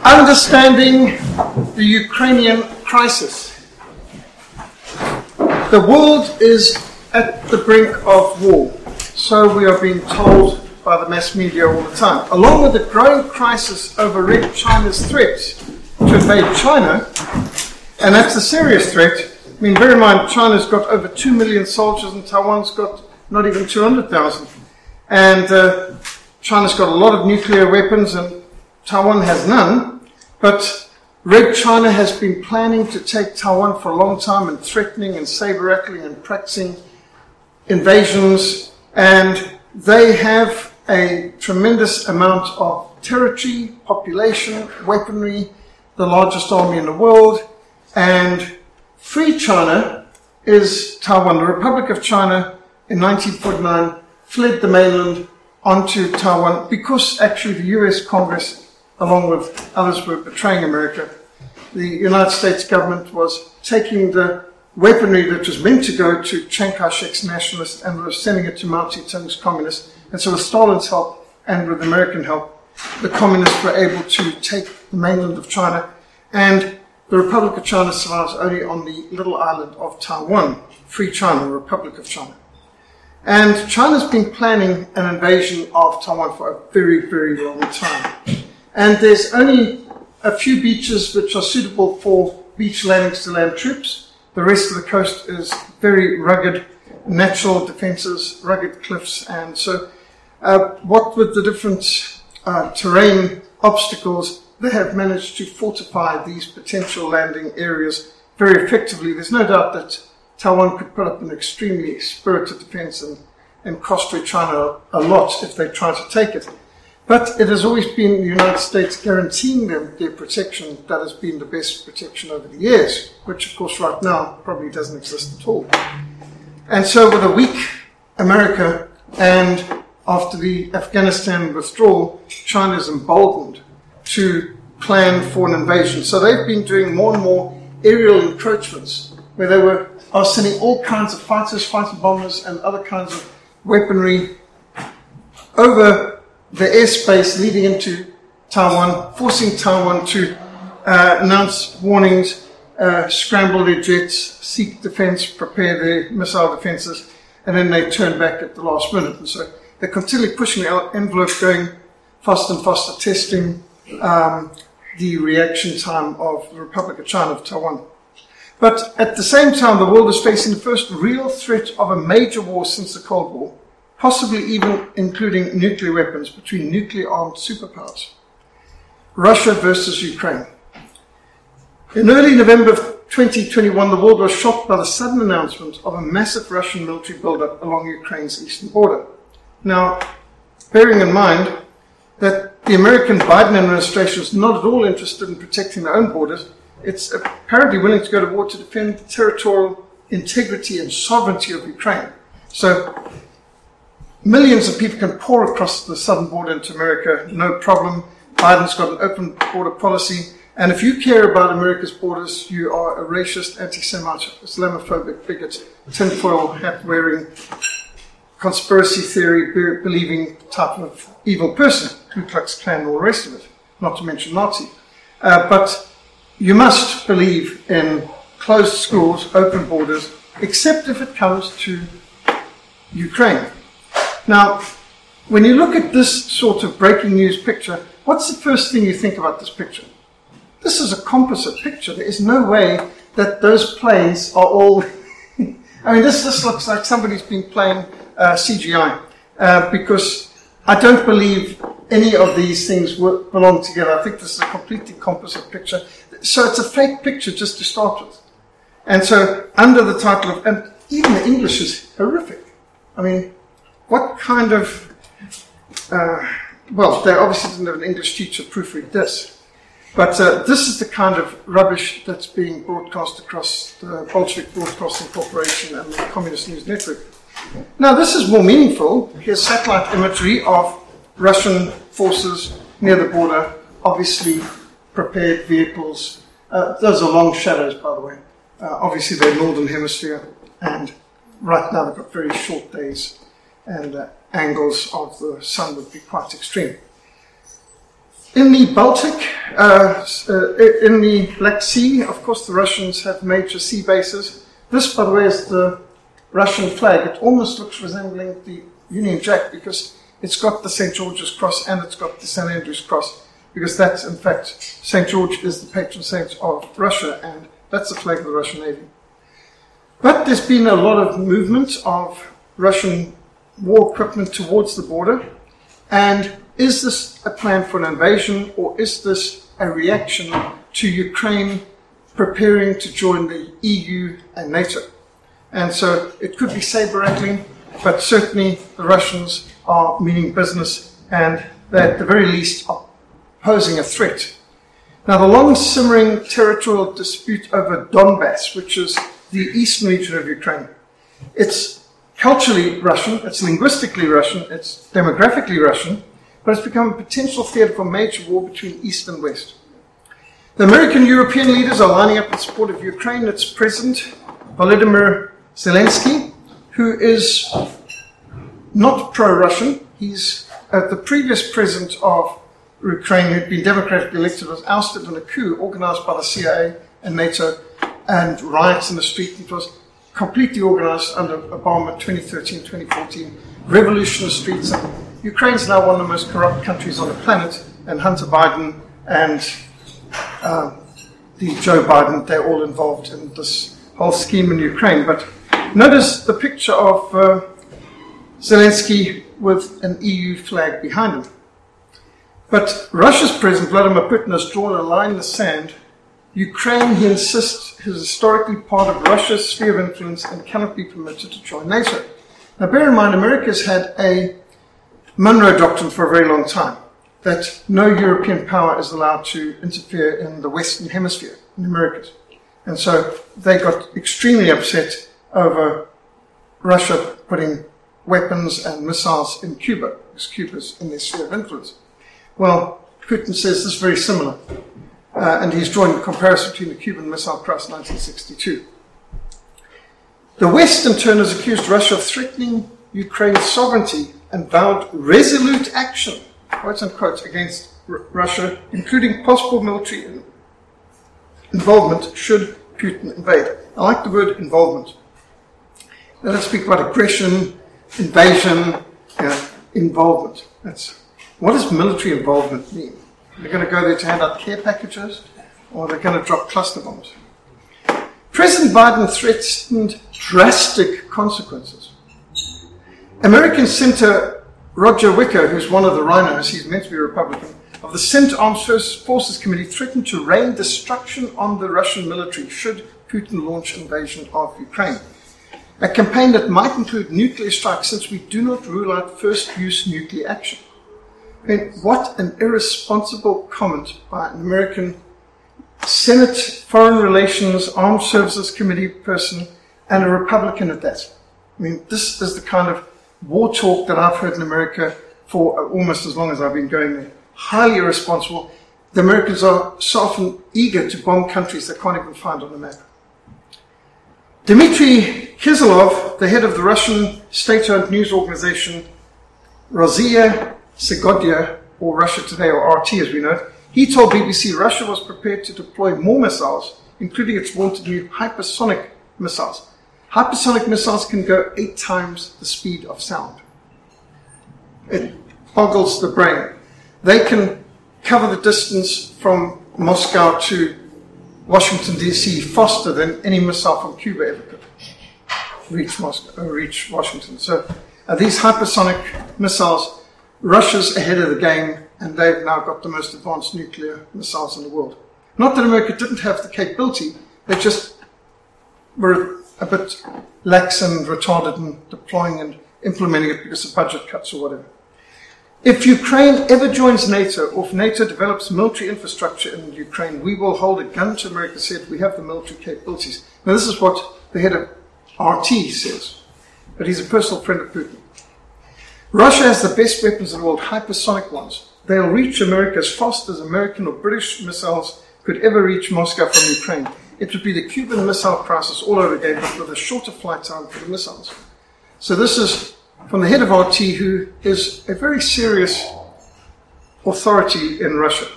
Understanding the Ukrainian crisis. The world is at the brink of war, so we are being told by the mass media all the time. Along with the growing crisis over Red China's threat to invade China, and that's a serious threat. I mean, bear in mind, China's got over 2 million soldiers and Taiwan's got not even 200,000. And China's got a lot of nuclear weapons and Taiwan has none. But Red China has been planning to take Taiwan for a long time and threatening and saber-rattling and practicing invasions. And they have a tremendous amount of territory, population, weaponry, the largest army in the world. And Free China is Taiwan. The Republic of China in 1949 fled the mainland onto Taiwan because actually the US Congress, along with others, were betraying America. The United States government was taking the weaponry that was meant to go to Chiang Kai-shek's nationalists and was sending it to Mao Zedong's communists. And so with Stalin's help and with American help, the communists were able to take the mainland of China. And the Republic of China survives only on the little island of Taiwan, Free China, Republic of China. And China's been planning an invasion of Taiwan for a very, very long time. And there's only a few beaches which are suitable for beach landings to land troops. The rest of the coast is very rugged, natural defenses, rugged cliffs. And so what with the different terrain obstacles, they have managed to fortify these potential landing areas very effectively. There's no doubt that Taiwan could put up an extremely spirited defense and cost China a lot if they try to take it. But it has always been the United States guaranteeing them their protection that has been the best protection over the years, which of course right now probably doesn't exist at all. And so with a weak America and after the Afghanistan withdrawal, China is emboldened to plan for an invasion. So they've been doing more and more aerial encroachments where they are sending all kinds of fighters, fighter bombers and other kinds of weaponry over the airspace leading into Taiwan, forcing Taiwan to announce warnings, scramble their jets, seek defense, prepare their missile defenses, and then they turn back at the last minute. And so they're continually pushing the envelope, going faster and faster, testing the reaction time of the Republic of China, of Taiwan. But at the same time, the world is facing the first real threat of a major war since the Cold War, possibly even including nuclear weapons between nuclear-armed superpowers. Russia versus Ukraine. In early November of 2021, the world was shocked by the sudden announcement of a massive Russian military buildup along Ukraine's eastern border. Now, bearing in mind that the American Biden administration is not at all interested in protecting their own borders, it's apparently willing to go to war to defend the territorial integrity and sovereignty of Ukraine. So millions of people can pour across the southern border into America, no problem. Biden's got an open border policy. And if you care about America's borders, you are a racist, anti-Semite, Islamophobic, bigot, tinfoil hat-wearing, conspiracy theory believing type of evil person, Ku Klux Klan and all the rest of it, not to mention Nazi. But you must believe in closed schools, open borders, except if it comes to Ukraine. Now, when you look at this sort of breaking news picture, what's the first thing you think about this picture? This is a composite picture. There is no way that those planes are all... I mean, this looks like somebody's been playing CGI because I don't believe any of these things belong together. I think this is a completely composite picture. So it's a fake picture just to start with. And so under the title of... And even the English is horrific. I mean, what kind of... well, they obviously didn't have an English teacher proofread this. But this is the kind of rubbish that's being broadcast across the Bolshevik Broadcasting Corporation and the Communist News Network. Now, this is more meaningful. Here's satellite imagery of Russian forces near the border, obviously prepared vehicles. Those are long shadows, by the way. Obviously, they're Northern Hemisphere, and right now they've got very short days, and angles of the sun would be quite extreme. In the Baltic, in the Black Sea, of course, the Russians have major sea bases. This, by the way, is the Russian flag. It almost looks resembling the Union Jack because it's got the St. George's Cross and it's got the St. Andrew's Cross, because that's, in fact, St. George is the patron saint of Russia, and that's the flag of the Russian Navy. But there's been a lot of movement of Russian war equipment towards the border, and is this a plan for an invasion, or is this a reaction to Ukraine preparing to join the EU and NATO? And so it could be saber-rattling, but certainly the Russians are meaning business, and they at the very least are posing a threat. Now, the long-simmering territorial dispute over Donbass, which is the eastern region of Ukraine, it's culturally Russian, it's linguistically Russian, it's demographically Russian, but it's become a potential theatre for major war between East and West. The American and European leaders are lining up in support of Ukraine. Its President, Volodymyr Zelensky, who is not pro-Russian. He's the previous president of Ukraine, who'd been democratically elected, was ousted in a coup organized by the CIA and NATO, and riots in the street. It was completely organized under Obama 2013, 2014, revolution in the streets. And Ukraine's now one of the most corrupt countries on the planet, and Hunter Biden and the Joe Biden, they're all involved in this whole scheme in Ukraine. But notice the picture of Zelensky with an EU flag behind him. But Russia's President Vladimir Putin has drawn a line in the sand. Ukraine, he insists, is historically part of Russia's sphere of influence and cannot be permitted to join NATO. Now bear in mind, America's had a Monroe Doctrine for a very long time, that no European power is allowed to interfere in the Western Hemisphere, in the Americas. And so they got extremely upset over Russia putting weapons and missiles in Cuba, because Cuba's in their sphere of influence. Well, Putin says this is very similar, and he's drawing a comparison between the Cuban Missile Crisis 1962. The West, in turn, has accused Russia of threatening Ukraine's sovereignty and vowed resolute action, quote unquote, against Russia, including possible military involvement should Putin invade. I like the word involvement. Now let's speak about aggression, invasion, involvement. What does military involvement mean? They're going to go there to hand out care packages, or they're going to drop cluster bombs? President Biden threatened drastic consequences. American Senator Roger Wicker, who's one of the rhinos, he's meant to be a Republican, of the Senate Armed Forces Committee, threatened to rain destruction on the Russian military should Putin launch invasion of Ukraine. A campaign that might include nuclear strikes, since we do not rule out first-use nuclear action. I mean, what an irresponsible comment by an American Senate Foreign Relations Armed Services Committee person, and a Republican at that. I mean, this is the kind of war talk that I've heard in America for almost as long as I've been going there. Highly irresponsible. The Americans are so often eager to bomb countries they can't even find on the map. Dmitry Kiselov, the head of the Russian state-owned news organization Rossiya Segodia, or Russia Today, or RT as we know it, he told BBC Russia was prepared to deploy more missiles, including its wanted new hypersonic missiles. Hypersonic missiles can go 8 times the speed of sound. It boggles the brain. They can cover the distance from Moscow to Washington, D.C. faster than any missile from Cuba ever could reach Washington. So these hypersonic missiles, Russia's ahead of the game, and they've now got the most advanced nuclear missiles in the world. Not that America didn't have the capability, they just were a bit lax and retarded in deploying and implementing it because of budget cuts or whatever. If Ukraine ever joins NATO, or if NATO develops military infrastructure in Ukraine, we will hold a gun to America's head. We have the military capabilities. Now, this is what the head of RT says, but he's a personal friend of Putin. Russia has the best weapons in the world, hypersonic ones. They'll reach America as fast as American or British missiles could ever reach Moscow from Ukraine. It would be the Cuban Missile Crisis all over again, but with a shorter flight time for the missiles. So this is from the head of RT, who is a very serious authority in Russia.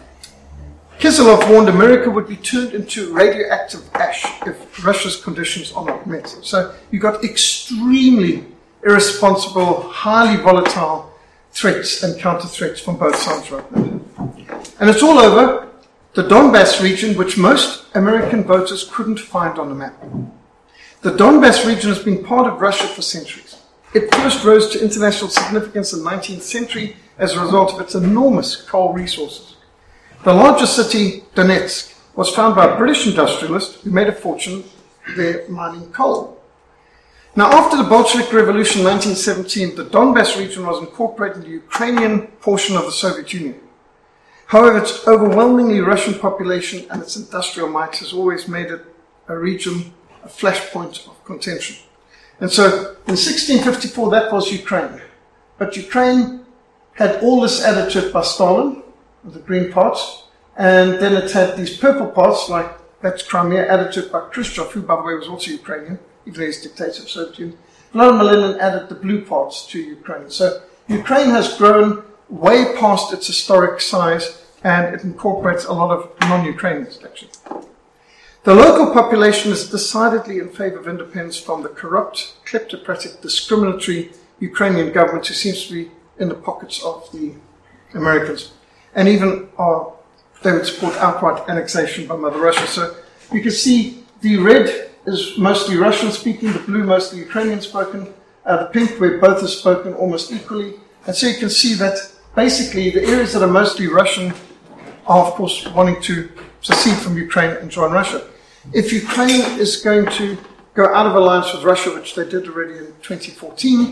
Kisilov warned America would be turned into radioactive ash if Russia's conditions are not met. So you got extremely irresponsible, highly volatile threats and counter-threats from both sides right now. And it's all over the Donbass region, which most American voters couldn't find on the map. The Donbass region has been part of Russia for centuries. It first rose to international significance in the 19th century as a result of its enormous coal resources. The largest city, Donetsk, was founded by a British industrialist who made a fortune there mining coal. Now, after the Bolshevik Revolution in 1917, the Donbass region was incorporated in the Ukrainian portion of the Soviet Union. However, its overwhelmingly Russian population and its industrial might has always made it a region, a flashpoint of contention. And so, in 1654, that was Ukraine. But Ukraine had all this added to it by Stalin, the green parts, and then it had these purple parts, like that's Crimea, added to it by Khrushchev, who, by the way, was also Ukrainian, even though he's dictator of Soviet Union. Vladimir Lenin added the blue parts to Ukraine. So Ukraine has grown way past its historic size, and it incorporates a lot of non-Ukrainians, actually. The local population is decidedly in favor of independence from the corrupt, kleptocratic, discriminatory Ukrainian government who seems to be in the pockets of the Americans. And even they would support outright annexation by Mother Russia. So you can see the red is mostly Russian-speaking, the blue mostly Ukrainian-spoken, the pink where both are spoken almost equally. And so you can see that basically the areas that are mostly Russian are, of course, wanting to secede from Ukraine and join Russia. If Ukraine is going to go out of alliance with Russia, which they did already in 2014,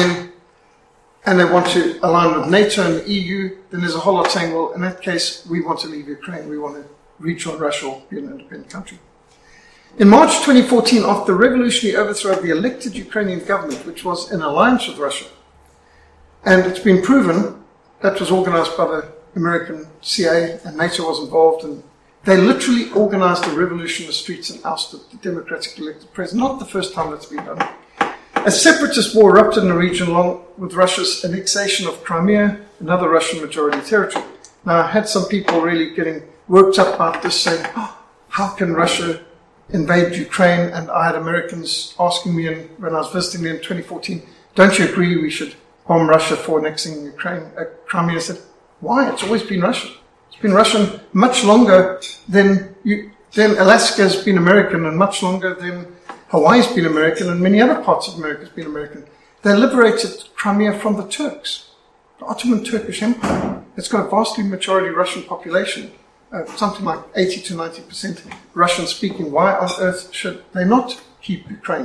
and they want to align with NATO and the EU, then there's a whole lot saying, well, in that case, we want to leave Ukraine, we want to rejoin Russia or be an independent country. In March 2014, after the revolutionary overthrow of the elected Ukrainian government, which was in alliance with Russia, and it's been proven that was organized by the American CIA and NATO was involved, and they literally organized a revolution in the streets and ousted the democratically elected president. Not the first time that's been done. A separatist war erupted in the region along with Russia's annexation of Crimea, another Russian majority territory. Now, I had some people really getting worked up about this, saying, how can Russia invade Ukraine? And I had Americans asking me when I was visiting them in 2014, don't you agree we should bomb Russia for annexing Ukraine? Crimea. I said, why? It's always been Russian. It's been Russian much longer than Alaska has been American, and much longer than Hawaii's been American, and many other parts of America has been American. They liberated Crimea from the Turks, the Ottoman Turkish Empire. It's got a vastly majority Russian population, something like 80 to 90% Russian-speaking. Why on earth should they not keep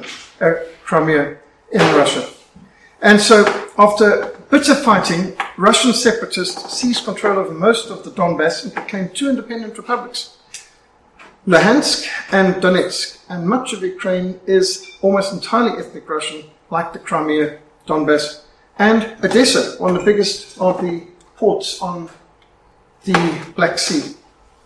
Crimea in Russia? And so, after bitter fighting, Russian separatists seized control over most of the Donbass and proclaimed two independent republics, Luhansk and Donetsk, and much of Ukraine is almost entirely ethnic Russian, like the Crimea, Donbass, and Odessa, one of the biggest of the ports on the Black Sea.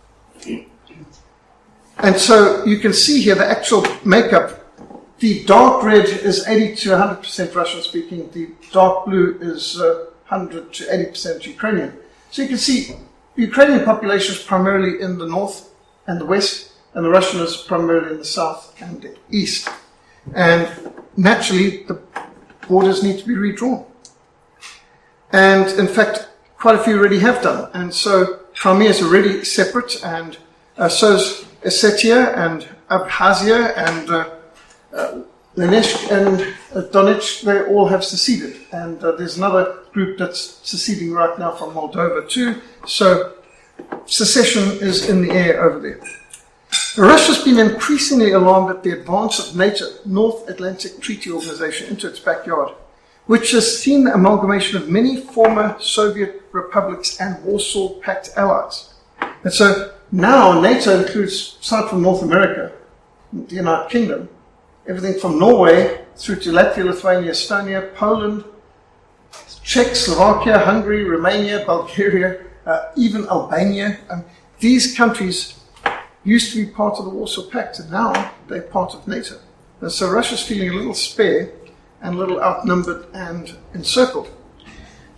And so you can see here the actual makeup. The dark red is 80 to 100% Russian speaking, the dark blue is 100 to 80% Ukrainian. So you can see the Ukrainian population is primarily in the north and the west, and the Russian is primarily in the south and the east. And naturally, the borders need to be redrawn. And in fact, quite a few already have done. And so Crimea is already separate, and so is Ossetia and Abkhazia and Luhansk and Donetsk. They all have seceded. And there's another group that's seceding right now from Moldova too. So secession is in the air over there. Russia's been increasingly alarmed at the advance of NATO, North Atlantic Treaty Organization, into its backyard, which has seen the amalgamation of many former Soviet republics and Warsaw Pact allies. And so now NATO includes, aside from North America, the United Kingdom, everything from Norway through to Latvia, Lithuania, Estonia, Poland, Czech, Slovakia, Hungary, Romania, Bulgaria, even Albania. These countries used to be part of the Warsaw Pact, and now they're part of NATO. And so Russia's feeling a little spare and a little outnumbered and encircled.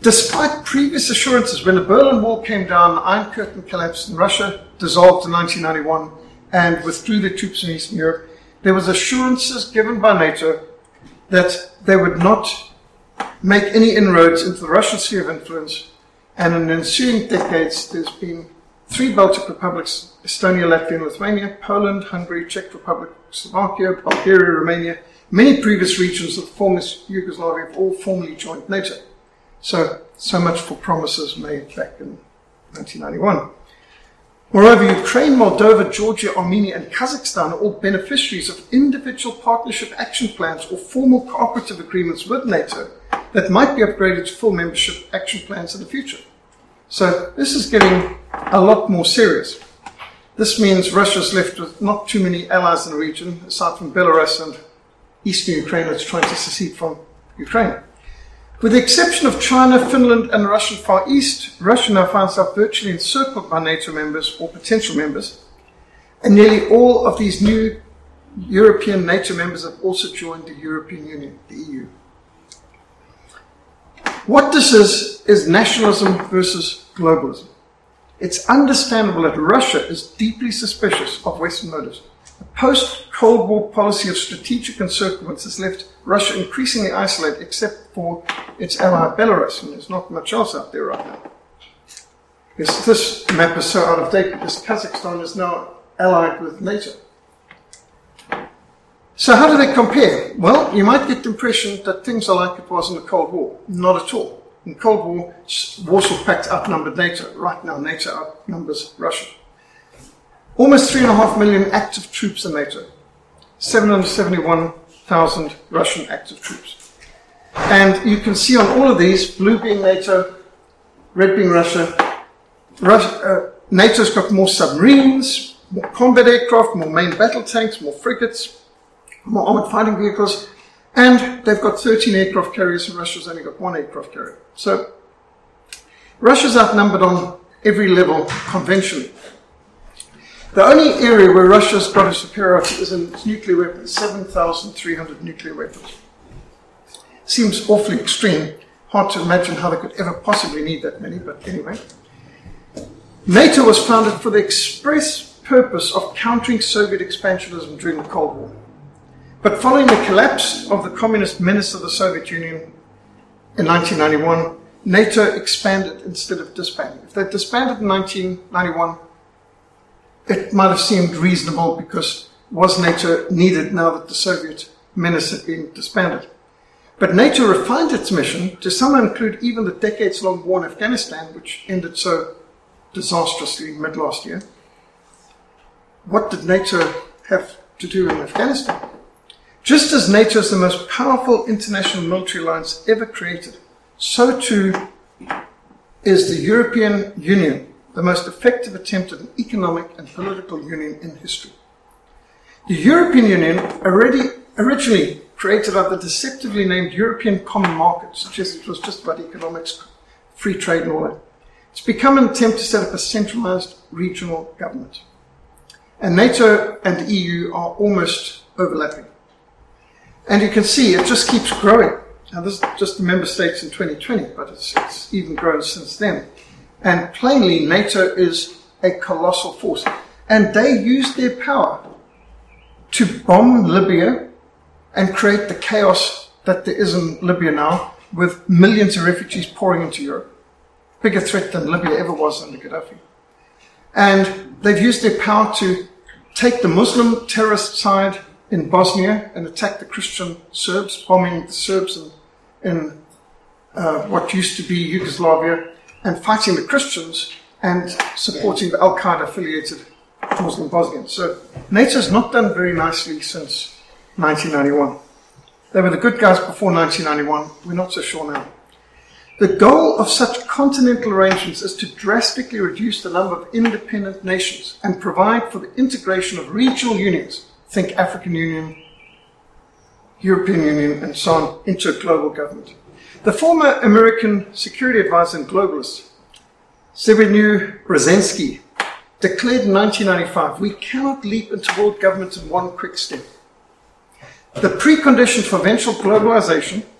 Despite previous assurances, when the Berlin Wall came down, the Iron Curtain collapsed, and Russia dissolved in 1991 and withdrew their troops in Eastern Europe, there was assurances given by NATO that they would not make any inroads into the Russian sphere of influence. And in the ensuing decades, there's been 3 Baltic republics, Estonia, Latvia, and Lithuania, Poland, Hungary, Czech Republic, Slovakia, Bulgaria, Romania. Many previous regions of the former Yugoslavia have all formally joined NATO. So much for promises made back in 1991. Moreover, Ukraine, Moldova, Georgia, Armenia, and Kazakhstan are all beneficiaries of individual partnership action plans or formal cooperative agreements with NATO that might be upgraded to full membership action plans in the future. So this is getting a lot more serious. This means Russia's left with not too many allies in the region, aside from Belarus and eastern Ukraine that's trying to secede from Ukraine. With the exception of China, Finland, and the Russian Far East, Russia now finds itself virtually encircled by NATO members or potential members, and nearly all of these new European NATO members have also joined the European Union, the EU. What this is nationalism versus globalism. It's understandable that Russia is deeply suspicious of Western motives. The post-Cold War policy of strategic encirclement has left Russia increasingly isolated except for its ally Belarus, and there's not much else out there right now. Because this map is so out of date because Kazakhstan is now allied with NATO. So how do they compare? Well, you might get the impression that things are like it was in the Cold War. Not at all. In the Cold War, Warsaw Pact outnumbered NATO. Right now, NATO outnumbers Russia. Almost 3.5 million active troops in NATO. 771,000 Russian active troops. And you can see on all of these, blue being NATO, red being Russia, NATO's got more submarines, more combat aircraft, more main battle tanks, more frigates, more armored fighting vehicles, and they've got 13 aircraft carriers, and Russia's only got 1 aircraft carrier. So Russia's outnumbered on every level conventionally. The only area where Russia's got a superiority is in its nuclear weapons, 7,300 nuclear weapons. Seems awfully extreme. Hard to imagine how they could ever possibly need that many, but anyway. NATO was founded for the express purpose of countering Soviet expansionism during the Cold War. But following the collapse of the communist menace of the Soviet Union in 1991, NATO expanded instead of disbanding. If they disbanded in 1991, it might have seemed reasonable because was NATO needed now that the Soviet menace had been disbanded? But NATO refined its mission to somehow include even the decades-long war in Afghanistan, which ended so disastrously mid last year. What did NATO have to do in Afghanistan? Just as NATO is the most powerful international military alliance ever created, so too is the European Union the most effective attempt at an economic and political union in history. The European Union, originally created out of the deceptively named European Common Market, suggested it was just about economics, free trade and all that. It's become an attempt to set up a centralized regional government. And NATO and the EU are almost overlapping. And you can see it just keeps growing. Now this is just the member states in 2020, but it's even grown since then. And plainly, NATO is a colossal force. And they use their power to bomb Libya and create the chaos that there is in Libya now, with millions of refugees pouring into Europe. Bigger threat than Libya ever was under Gaddafi. And they've used their power to take the Muslim terrorist side in Bosnia and attack the Christian Serbs, bombing the Serbs in what used to be Yugoslavia, and fighting the Christians and supporting the Al-Qaeda affiliated Muslim Bosnians. So NATO's not done very nicely since 1991. They were the good guys before 1991. We're not so sure now. The goal of such continental arrangements is to drastically reduce the number of independent nations and provide for the integration of regional unions, think African Union, European Union, and so on, into a global government. The former American security advisor and globalist, Zbigniew Brzezinski, declared in 1995, "We cannot leap into world government in one quick step. The precondition for eventual globalization,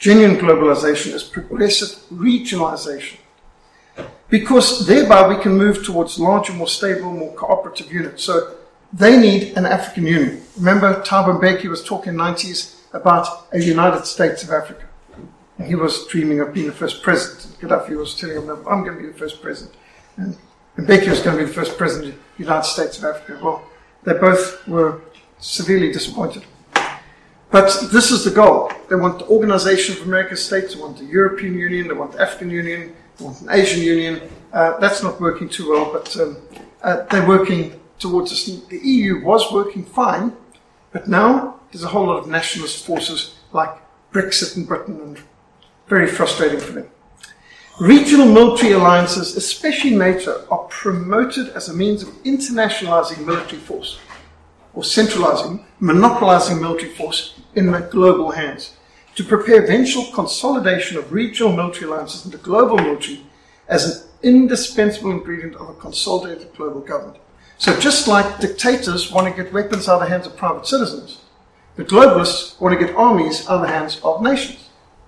genuine globalization is progressive regionalization. Because thereby we can move towards larger, more stable, more cooperative units. So they need an African Union. Remember, Thabo Mbeki was talking in the 90s about a United States of Africa. And he was dreaming of being the first president. Gaddafi was telling him, I'm going to be the first president. And Mbeki was going to be the first president of the United States of Africa. Well, they both were severely disappointed. But this is the goal. They want the Organization of American States, they want the European Union, they want the African Union, they want an Asian Union. That's not working too well, but they're working towards this. The EU was working fine, but now there's a whole lot of nationalist forces like Brexit in Britain, and very frustrating for them. Regional military alliances, especially NATO, are promoted as a means of internationalizing military force, or centralizing, monopolizing military force in the global hands, to prepare eventual consolidation of regional military alliances into global military as an indispensable ingredient of a consolidated global government. So just like dictators want to get weapons out of the hands of private citizens, the globalists want to get armies out of the hands of nations.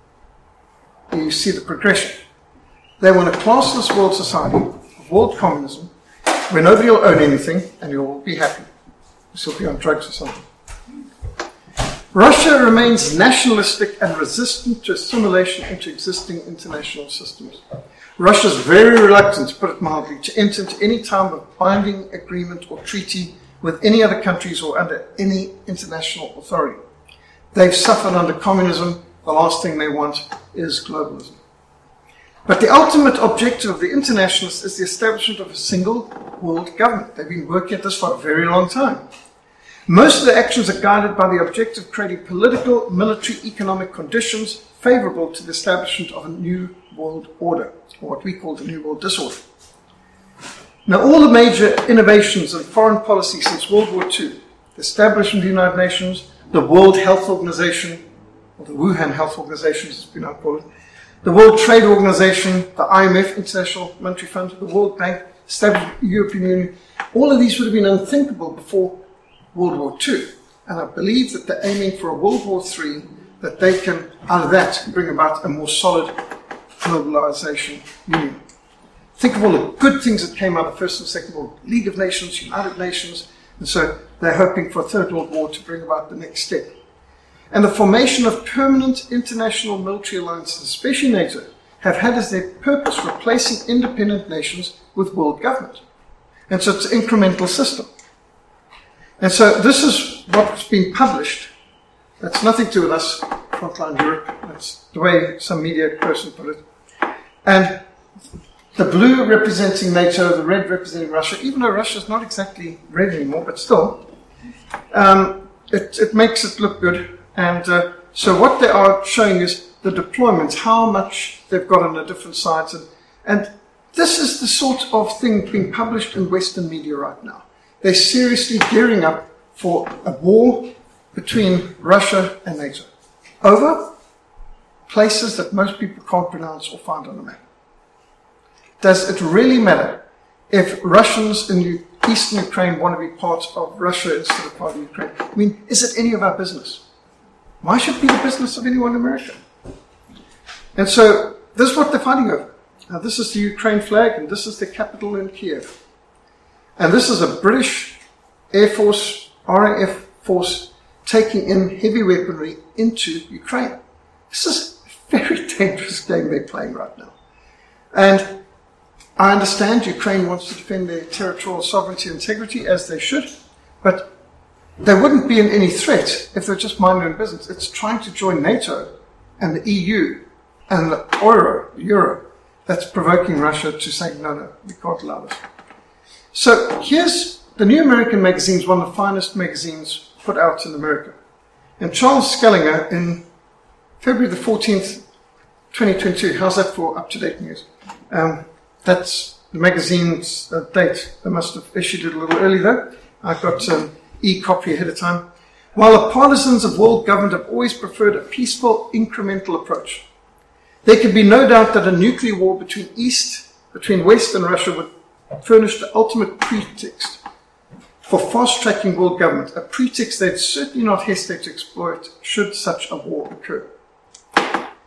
You see the progression. They want a classless world society, world communism, where nobody will own anything and you'll all be happy. You'll be on drugs or something. Russia remains nationalistic and resistant to assimilation into existing international systems. Russia is very reluctant, to put it mildly, to enter into any type of binding agreement or treaty with any other countries or under any international authority. They've suffered under communism. The last thing they want is globalism. But the ultimate objective of the internationalists is the establishment of a single world government. They've been working at this for a very long time. Most of their actions are guided by the objective of creating political, military, economic conditions favorable to the establishment of a new world order, or what we call the New World Disorder. Now, all the major innovations in foreign policy since World War II, the establishment of the United Nations, the World Health Organization, or the Wuhan Health Organization, as we now call it, the World Trade Organization, the IMF, International Monetary Fund, the World Bank, established the European Union, all of these would have been unthinkable before World War II. And I believe that they're aiming for a World War III, that they can, out of that, bring about a more solid globalization union. Think of all the good things that came out of the First and Second World War, League of Nations, United Nations, and so they're hoping for a Third World War to bring about the next step. And the formation of permanent international military alliances, especially NATO, have had as their purpose replacing independent nations with world government. And so it's an incremental system. And so this is what's been published. That's nothing to do with us, Frontline Europe. That's the way some media person put it. And the blue representing NATO, the red representing Russia, even though Russia's not exactly red anymore, but still, it makes it look good. And so what they are showing is the deployments, how much they've got on the different sides. And this is the sort of thing being published in Western media right now. They're seriously gearing up for a war between Russia and NATO over places that most people can't pronounce or find on the map. Does it really matter if Russians in eastern Ukraine want to be part of Russia instead of part of Ukraine? I mean, is it any of our business? Why should it be the business of anyone in America? And so this is what they're fighting over. Now, this is the Ukraine flag, and this is the capital in Kiev. And this is a British Air Force, RAF force, taking in heavy weaponry into Ukraine. This is a very dangerous game they're playing right now. And I understand Ukraine wants to defend their territorial sovereignty and integrity, as they should, but they wouldn't be in any threat if they're just minding their own business. It's trying to join NATO and the EU and the Euro, that's provoking Russia to say, no, we can't allow this. So here's the New American magazine, is one of the finest magazines put out in America. And Charles Schellinger, in February the 14th, 2022, how's that for up-to-date news? That's the magazine's date. They must have issued it a little early though. I got an e-copy ahead of time. While the partisans of world government have always preferred a peaceful, incremental approach, there can be no doubt that a nuclear war between West and Russia would furnish the ultimate pretext for fast-tracking world government, a pretext they'd certainly not hesitate to exploit should such a war occur.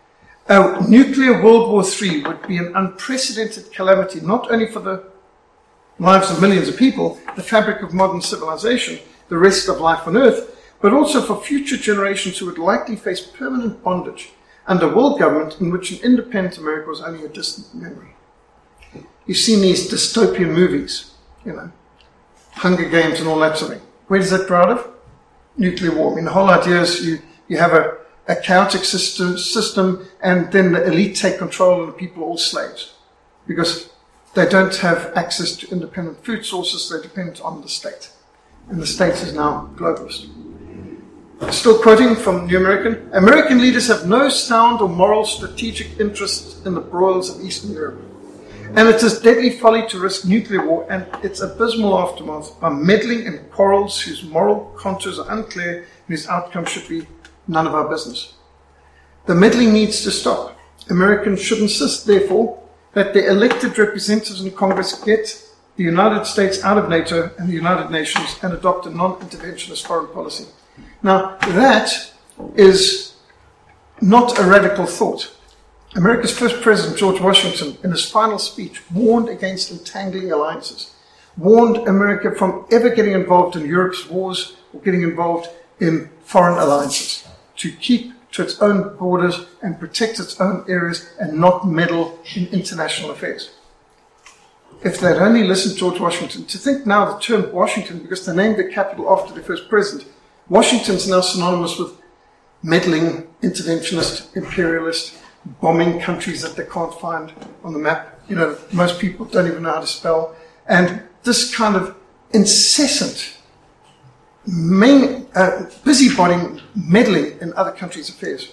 A nuclear World War III would be an unprecedented calamity, not only for the lives of millions of people, the fabric of modern civilization, the rest of life on Earth, but also for future generations who would likely face permanent bondage under world government in which an independent America was only a distant memory. You've seen these dystopian movies, Hunger Games and all that sort of thing. Where does that grow out of? Nuclear war. I mean, the whole idea is you have a chaotic system, and then the elite take control and the people are all slaves. Because they don't have access to independent food sources, they depend on the state. And the state is now globalist. Still quoting from New American, American leaders have no sound or moral strategic interest in the broils of Eastern Europe. And it is deadly folly to risk nuclear war and its abysmal aftermath by meddling in quarrels whose moral contours are unclear and whose outcome should be none of our business. The meddling needs to stop. Americans should insist, therefore, that their elected representatives in Congress get the United States out of NATO and the United Nations and adopt a non-interventionist foreign policy. Now, that is not a radical thought. America's first president, George Washington, in his final speech, warned against entangling alliances, warned America from ever getting involved in Europe's wars or getting involved in foreign alliances, to keep to its own borders and protect its own areas and not meddle in international affairs. If they'd only listened to George Washington, to think now the term Washington, because they named the capital after the first president, Washington's now synonymous with meddling, interventionist, imperialist, bombing countries that they can't find on the map. Most people don't even know how to spell. And this kind of incessant busybody meddling in other countries' affairs.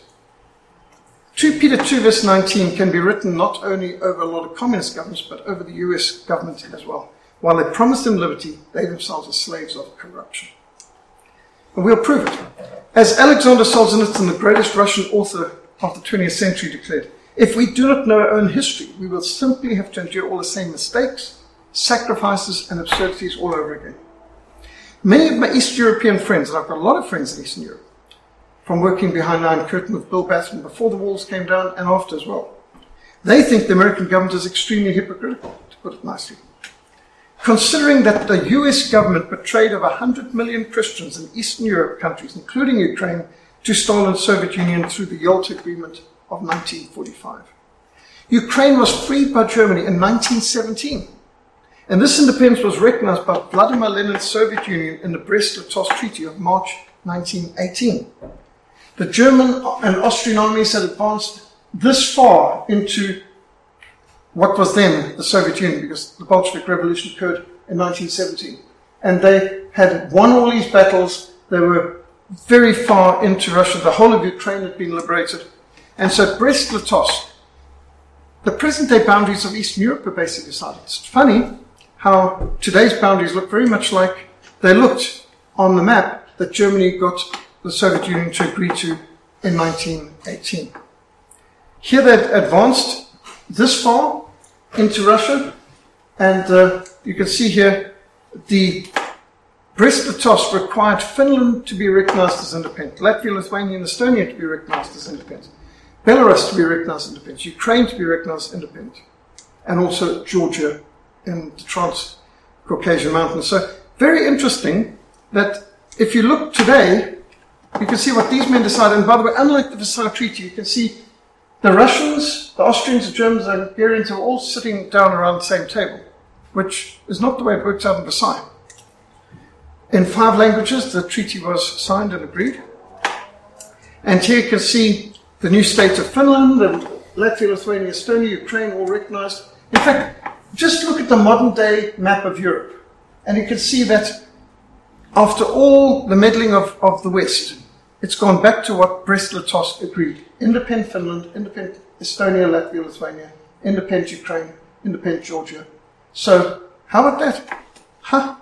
2 Peter 2 verse 19 can be written not only over a lot of communist governments, but over the US government as well. While they promise them liberty, they themselves are slaves of corruption. And we'll prove it. As Alexander Solzhenitsyn, the greatest Russian author of the 20th century, declared, if we do not know our own history, we will simply have to endure all the same mistakes, sacrifices, and absurdities all over again. Many of my East European friends, and I've got a lot of friends in Eastern Europe, from working behind the Iron Curtain with Bill Batson before the walls came down and after as well, they think the American government is extremely hypocritical, to put it nicely. Considering that the US government betrayed over 100 million Christians in Eastern Europe countries, including Ukraine, to Stalin's Soviet Union through the Yalta Agreement of 1945. Ukraine was freed by Germany in 1917, and this independence was recognized by Vladimir Lenin's Soviet Union in the Brest-Litovsk Treaty of March 1918. The German and Austrian armies had advanced this far into what was then the Soviet Union, because the Bolshevik Revolution occurred in 1917. And they had won all these battles. They were very far into Russia. The whole of Ukraine had been liberated. And so at Brest-Litovsk, the present-day boundaries of Eastern Europe were basically decided. It's funny how today's boundaries look very much like they looked on the map that Germany got the Soviet Union to agree to in 1918. Here they'd advanced this far into Russia, and you can see here the Brest-Litovsk required Finland to be recognized as independent, Latvia, Lithuania, and Estonia to be recognized as independent, Belarus to be recognized as independent, Ukraine to be recognized as independent, and also Georgia in the Trans-Caucasian Mountains. So very interesting that if you look today, you can see what these men decided. And by the way, unlike the Versailles Treaty, you can see the Russians, the Austrians, the Germans, and the Hungarians are all sitting down around the same table, which is not the way it works out in Versailles. In 5 languages, the treaty was signed and agreed. And here you can see the new states of Finland, and Latvia, Lithuania, Estonia, Ukraine, all recognized. In fact, just look at the modern-day map of Europe, and you can see that after all the meddling of the West, it's gone back to what Brest-Litovsk agreed. Independent Finland, independent Estonia, Latvia, Lithuania, independent Ukraine, independent Georgia. So, how about that? Huh?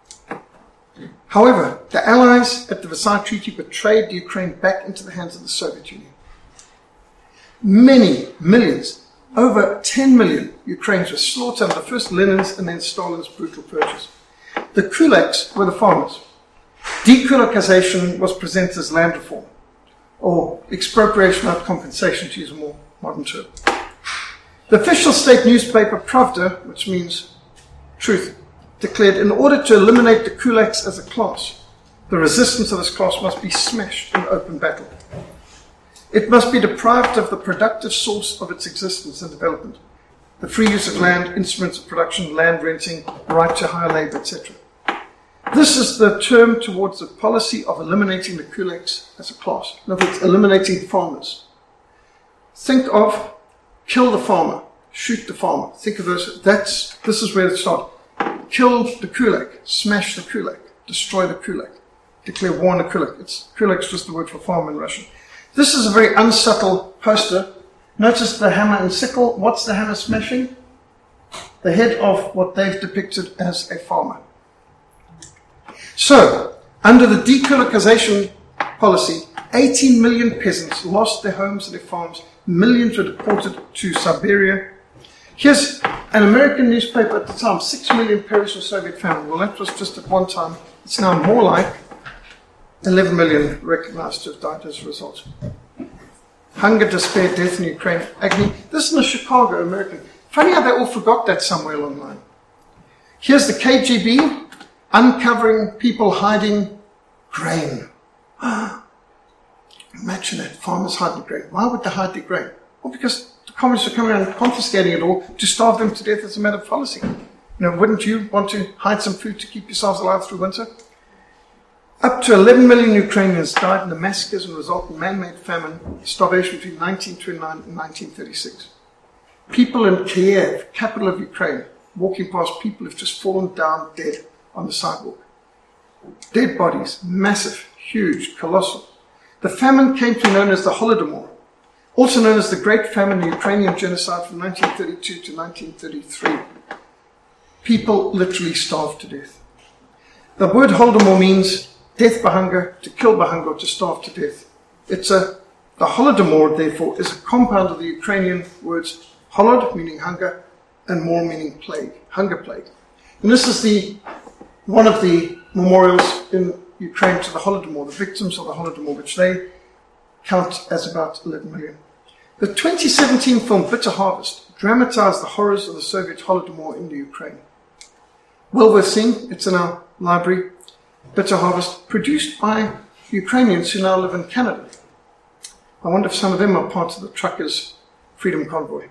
However, the Allies at the Versailles Treaty betrayed the Ukraine back into the hands of the Soviet Union. Many millions, over 10 million Ukrainians were slaughtered under first Lenin's and then Stalin's brutal purges. The kulaks were the farmers. Dekulakization was presented as land reform, or expropriation without compensation, to use a more modern term. The official state newspaper Pravda, which means truth, declared in order to eliminate the kulaks as a class, the resistance of this class must be smashed in open battle. It must be deprived of the productive source of its existence and development, the free use of land, instruments of production, land renting, right to hire labor, etc. This is the term towards the policy of eliminating the kulaks as a class. In other words, eliminating farmers. Think of kill the farmer, shoot the farmer. Think of this is where it started. Kill the kulak, smash the kulak, destroy the kulak, declare war on the kulak. Kulak's just the word for farmer in Russian. This is a very unsubtle poster. Notice the hammer and sickle. What's the hammer smashing? The head of what they've depicted as a farmer. So, under the dekulakization policy, 18 million peasants lost their homes and their farms. Millions were deported to Siberia. Here's an American newspaper at the time, 6 million perished in Soviet famine. Well, that was just at one time. It's now more like 11 million recognized to have died as a result. Hunger, despair, death in Ukraine, agony. This is in the Chicago American. Funny how they all forgot that somewhere along the line. Here's the KGB uncovering people hiding grain. Imagine that, farmers hiding grain. Why would they hide their grain? Well, because the communists are coming around and confiscating it all to starve them to death as a matter of policy. Wouldn't you want to hide some food to keep yourselves alive through winter? Up to 11 million Ukrainians died in the massacres and resultant man-made famine, starvation between 1929 and 1936. People in Kiev, capital of Ukraine, walking past people who've just fallen down dead on the sidewalk. Dead bodies, massive, huge, colossal. The famine came to be known as the Holodomor, also known as the Great Famine, the Ukrainian genocide from 1932 to 1933. People literally starved to death. The word Holodomor means death by hunger, to kill by hunger, or to starve to death. The Holodomor, therefore, is a compound of the Ukrainian words holod, meaning hunger, and more, meaning plague, hunger plague. And this is one of the memorials in Ukraine to the Holodomor, the victims of the Holodomor, which they count as about 11 million. The 2017 film Bitter Harvest dramatized the horrors of the Soviet Holodomor in the Ukraine. Well worth seeing. It's in our library. Bitter Harvest, produced by Ukrainians who now live in Canada. I wonder if some of them are part of the truckers' freedom convoy.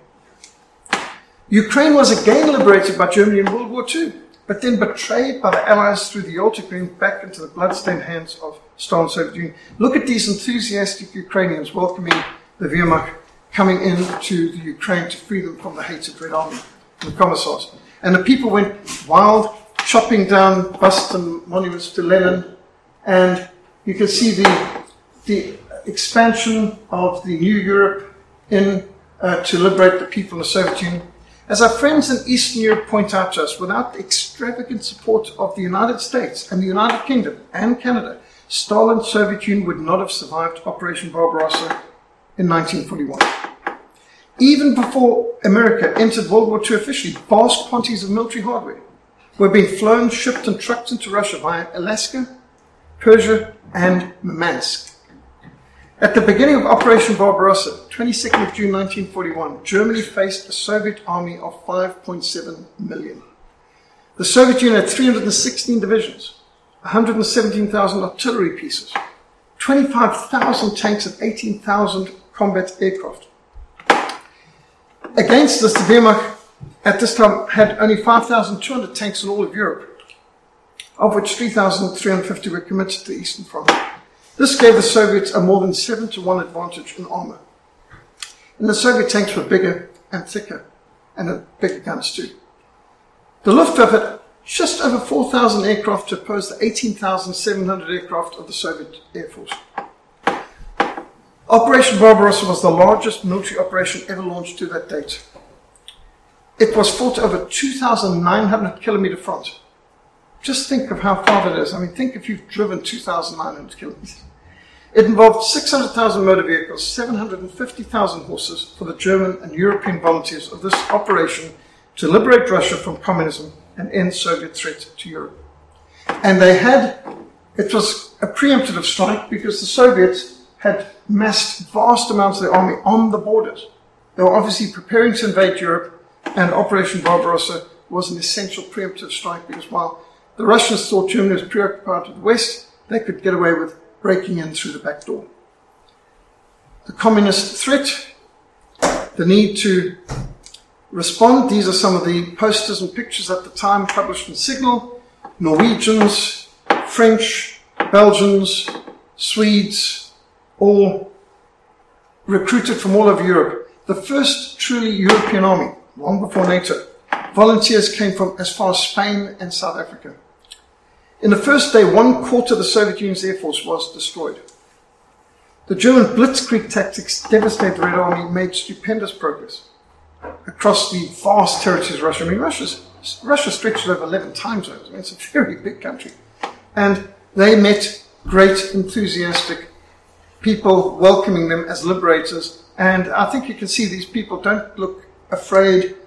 Ukraine was again liberated by Germany in World War II, but then betrayed by the Allies through the Yalta Agreement back into the bloodstained hands of Stalin Soviet Union. Look at these enthusiastic Ukrainians welcoming the Wehrmacht coming into the Ukraine to free them from the hated Red Army, the commissars. And the people went wild, chopping down busts and monuments to Lenin, and you can see the expansion of the new Europe to liberate the people of the Soviet Union. As our friends in Eastern Europe point out to us, without the extravagant support of the United States and the United Kingdom and Canada, Stalin's Soviet Union would not have survived Operation Barbarossa in 1941. Even before America entered World War II officially, vast quantities of military hardware were being flown, shipped and trucked into Russia via Alaska, Persia and Murmansk. At the beginning of Operation Barbarossa, 22nd of June 1941, Germany faced a Soviet army of 5.7 million. The Soviet Union had 316 divisions, 117,000 artillery pieces, 25,000 tanks and 18,000 combat aircraft. Against this, the Wehrmacht at this time had only 5,200 tanks in all of Europe, of which 3,350 were committed to the Eastern Front. This gave the Soviets a more than 7-to-1 advantage in armor. And the Soviet tanks were bigger and thicker, and had bigger guns too. The Luftwaffe had just over 4,000 aircraft to oppose the 18,700 aircraft of the Soviet Air Force. Operation Barbarossa was the largest military operation ever launched to that date. It was fought over 2,900 kilometer front. Just think of how far that is. I mean, think if you've driven 2,900 kilometers. It involved 600,000 motor vehicles, 750,000 horses for the German and European volunteers of this operation to liberate Russia from communism and end Soviet threat to Europe. And it was a preemptive strike because the Soviets had massed vast amounts of their army on the borders. They were obviously preparing to invade Europe, and Operation Barbarossa was an essential preemptive strike because while the Russians thought Germany was preoccupied with the West, they could get away with breaking in through the back door. The communist threat, the need to respond. These are some of the posters and pictures at the time published in Signal. Norwegians, French, Belgians, Swedes, all recruited from all over Europe. The first truly European army, long before NATO. Volunteers came from as far as Spain and South Africa. In the first day, 1/4 of the Soviet Union's air force was destroyed. The German blitzkrieg tactics devastated the Red Army, made stupendous progress across the vast territories of Russia. I mean, Russia stretches over 11 time zones. I mean, it's a very big country. And they met great, enthusiastic people welcoming them as liberators. And I think you can see these people don't look afraid.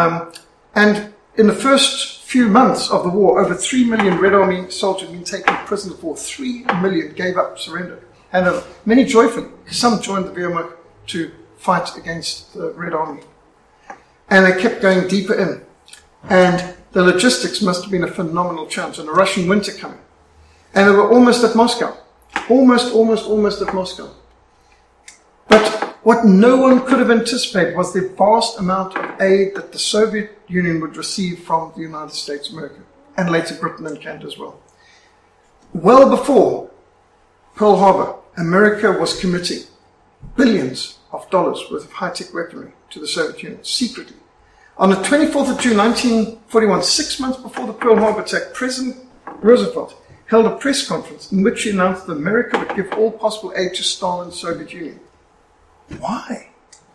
And in the first few months of the war, over 3 million Red Army soldiers had been taken prisoner of war. 3 million gave up, surrendered. And many joyfully. Some joined the Wehrmacht to fight against the Red Army. And they kept going deeper in. And the logistics must have been a phenomenal challenge. And the Russian winter coming. And they were almost at Moscow. Almost at Moscow. But what no one could have anticipated was the vast amount of aid that the Soviet Union would receive from the United States of America. And later Britain and Canada as well. Well before Pearl Harbor, America was committing billions of dollars worth of high-tech weaponry to the Soviet Union, secretly. On the 24th of June 1941, 6 months before the Pearl Harbor attack, President Roosevelt held a press conference in which he announced that America would give all possible aid to Stalin's Soviet Union. Why?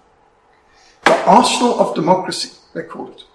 The arsenal of democracy, they called it.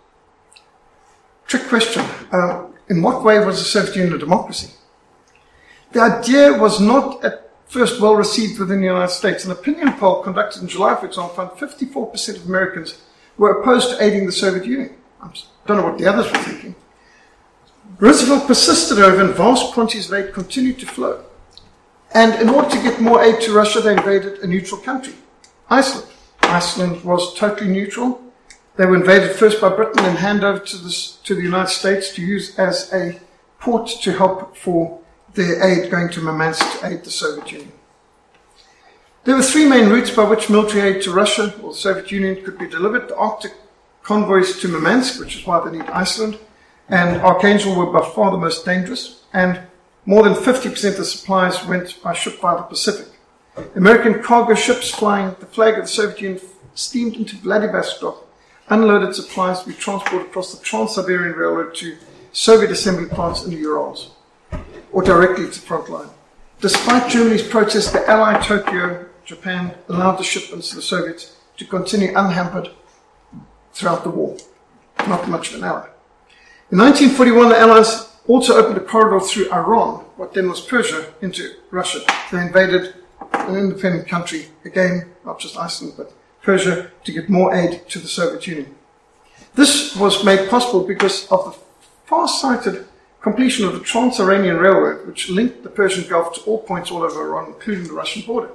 Trick question. In what way was the Soviet Union a democracy? The idea was not at first well received within the United States. An opinion poll conducted in July, for example, found 54% of Americans were opposed to aiding the Soviet Union. I don't know what the others were thinking. Roosevelt persisted, however, and vast quantities of aid continued to flow. And in order to get more aid to Russia, they invaded a neutral country, Iceland. Iceland was totally neutral. They were invaded first by Britain and handed over to the United States to use as a port to help for their aid going to Murmansk to aid the Soviet Union. There were 3 main routes by which military aid to Russia or the Soviet Union could be delivered. The Arctic convoys to Murmansk, which is why they need Iceland, and Archangel were by far the most dangerous, and more than 50% of the supplies went by ship via the Pacific. American cargo ships flying the flag of the Soviet Union steamed into Vladivostok, unloaded supplies to be transported across the Trans-Siberian Railroad to Soviet assembly plants in the Urals, or directly to the front line. Despite Germany's protest, the Allied Tokyo, Japan, allowed the shipments to the Soviets to continue unhampered throughout the war. Not much of an ally. In 1941, the Allies also opened a corridor through Iran, what then was Persia, into Russia. They invaded an independent country, again, not just Iceland, but Persia, to get more aid to the Soviet Union. This was made possible because of the far-sighted completion of the Trans-Iranian Railroad, which linked the Persian Gulf to all points all over Iran, including the Russian border.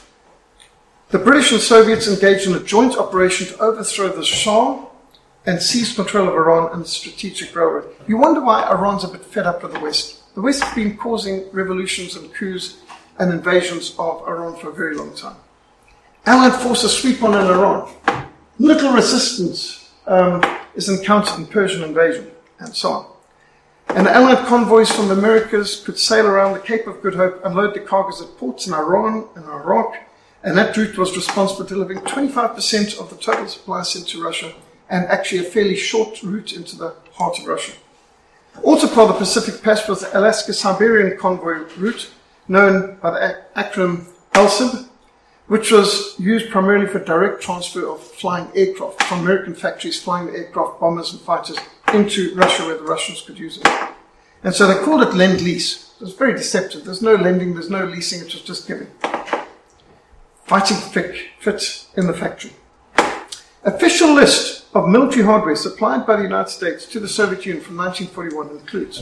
The British and Soviets engaged in a joint operation to overthrow the Shah and seize control of Iran and the strategic railroad. You wonder why Iran's a bit fed up with the West. The West has been causing revolutions and coups and invasions of Iran for a very long time. Allied forces sweep on in Iran. Little resistance is encountered in Persian invasion, and so on. And the Allied convoys from the Americas could sail around the Cape of Good Hope, unload the cargoes at ports in Iran and Iraq, and that route was responsible for delivering 25% of the total supplies sent to Russia, and actually a fairly short route into the heart of Russia. Also part of the Pacific Passage was the Alaska-Siberian convoy route, known by the acronym ALSIB, which was used primarily for direct transfer of flying aircraft from American factories flying the aircraft, bombers and fighters into Russia where the Russians could use them. And so they called it Lend-Lease. It was very deceptive. There's no lending, there's no leasing, it was just giving. Fighting fit in the factory. Official list of military hardware supplied by the United States to the Soviet Union from 1941 includes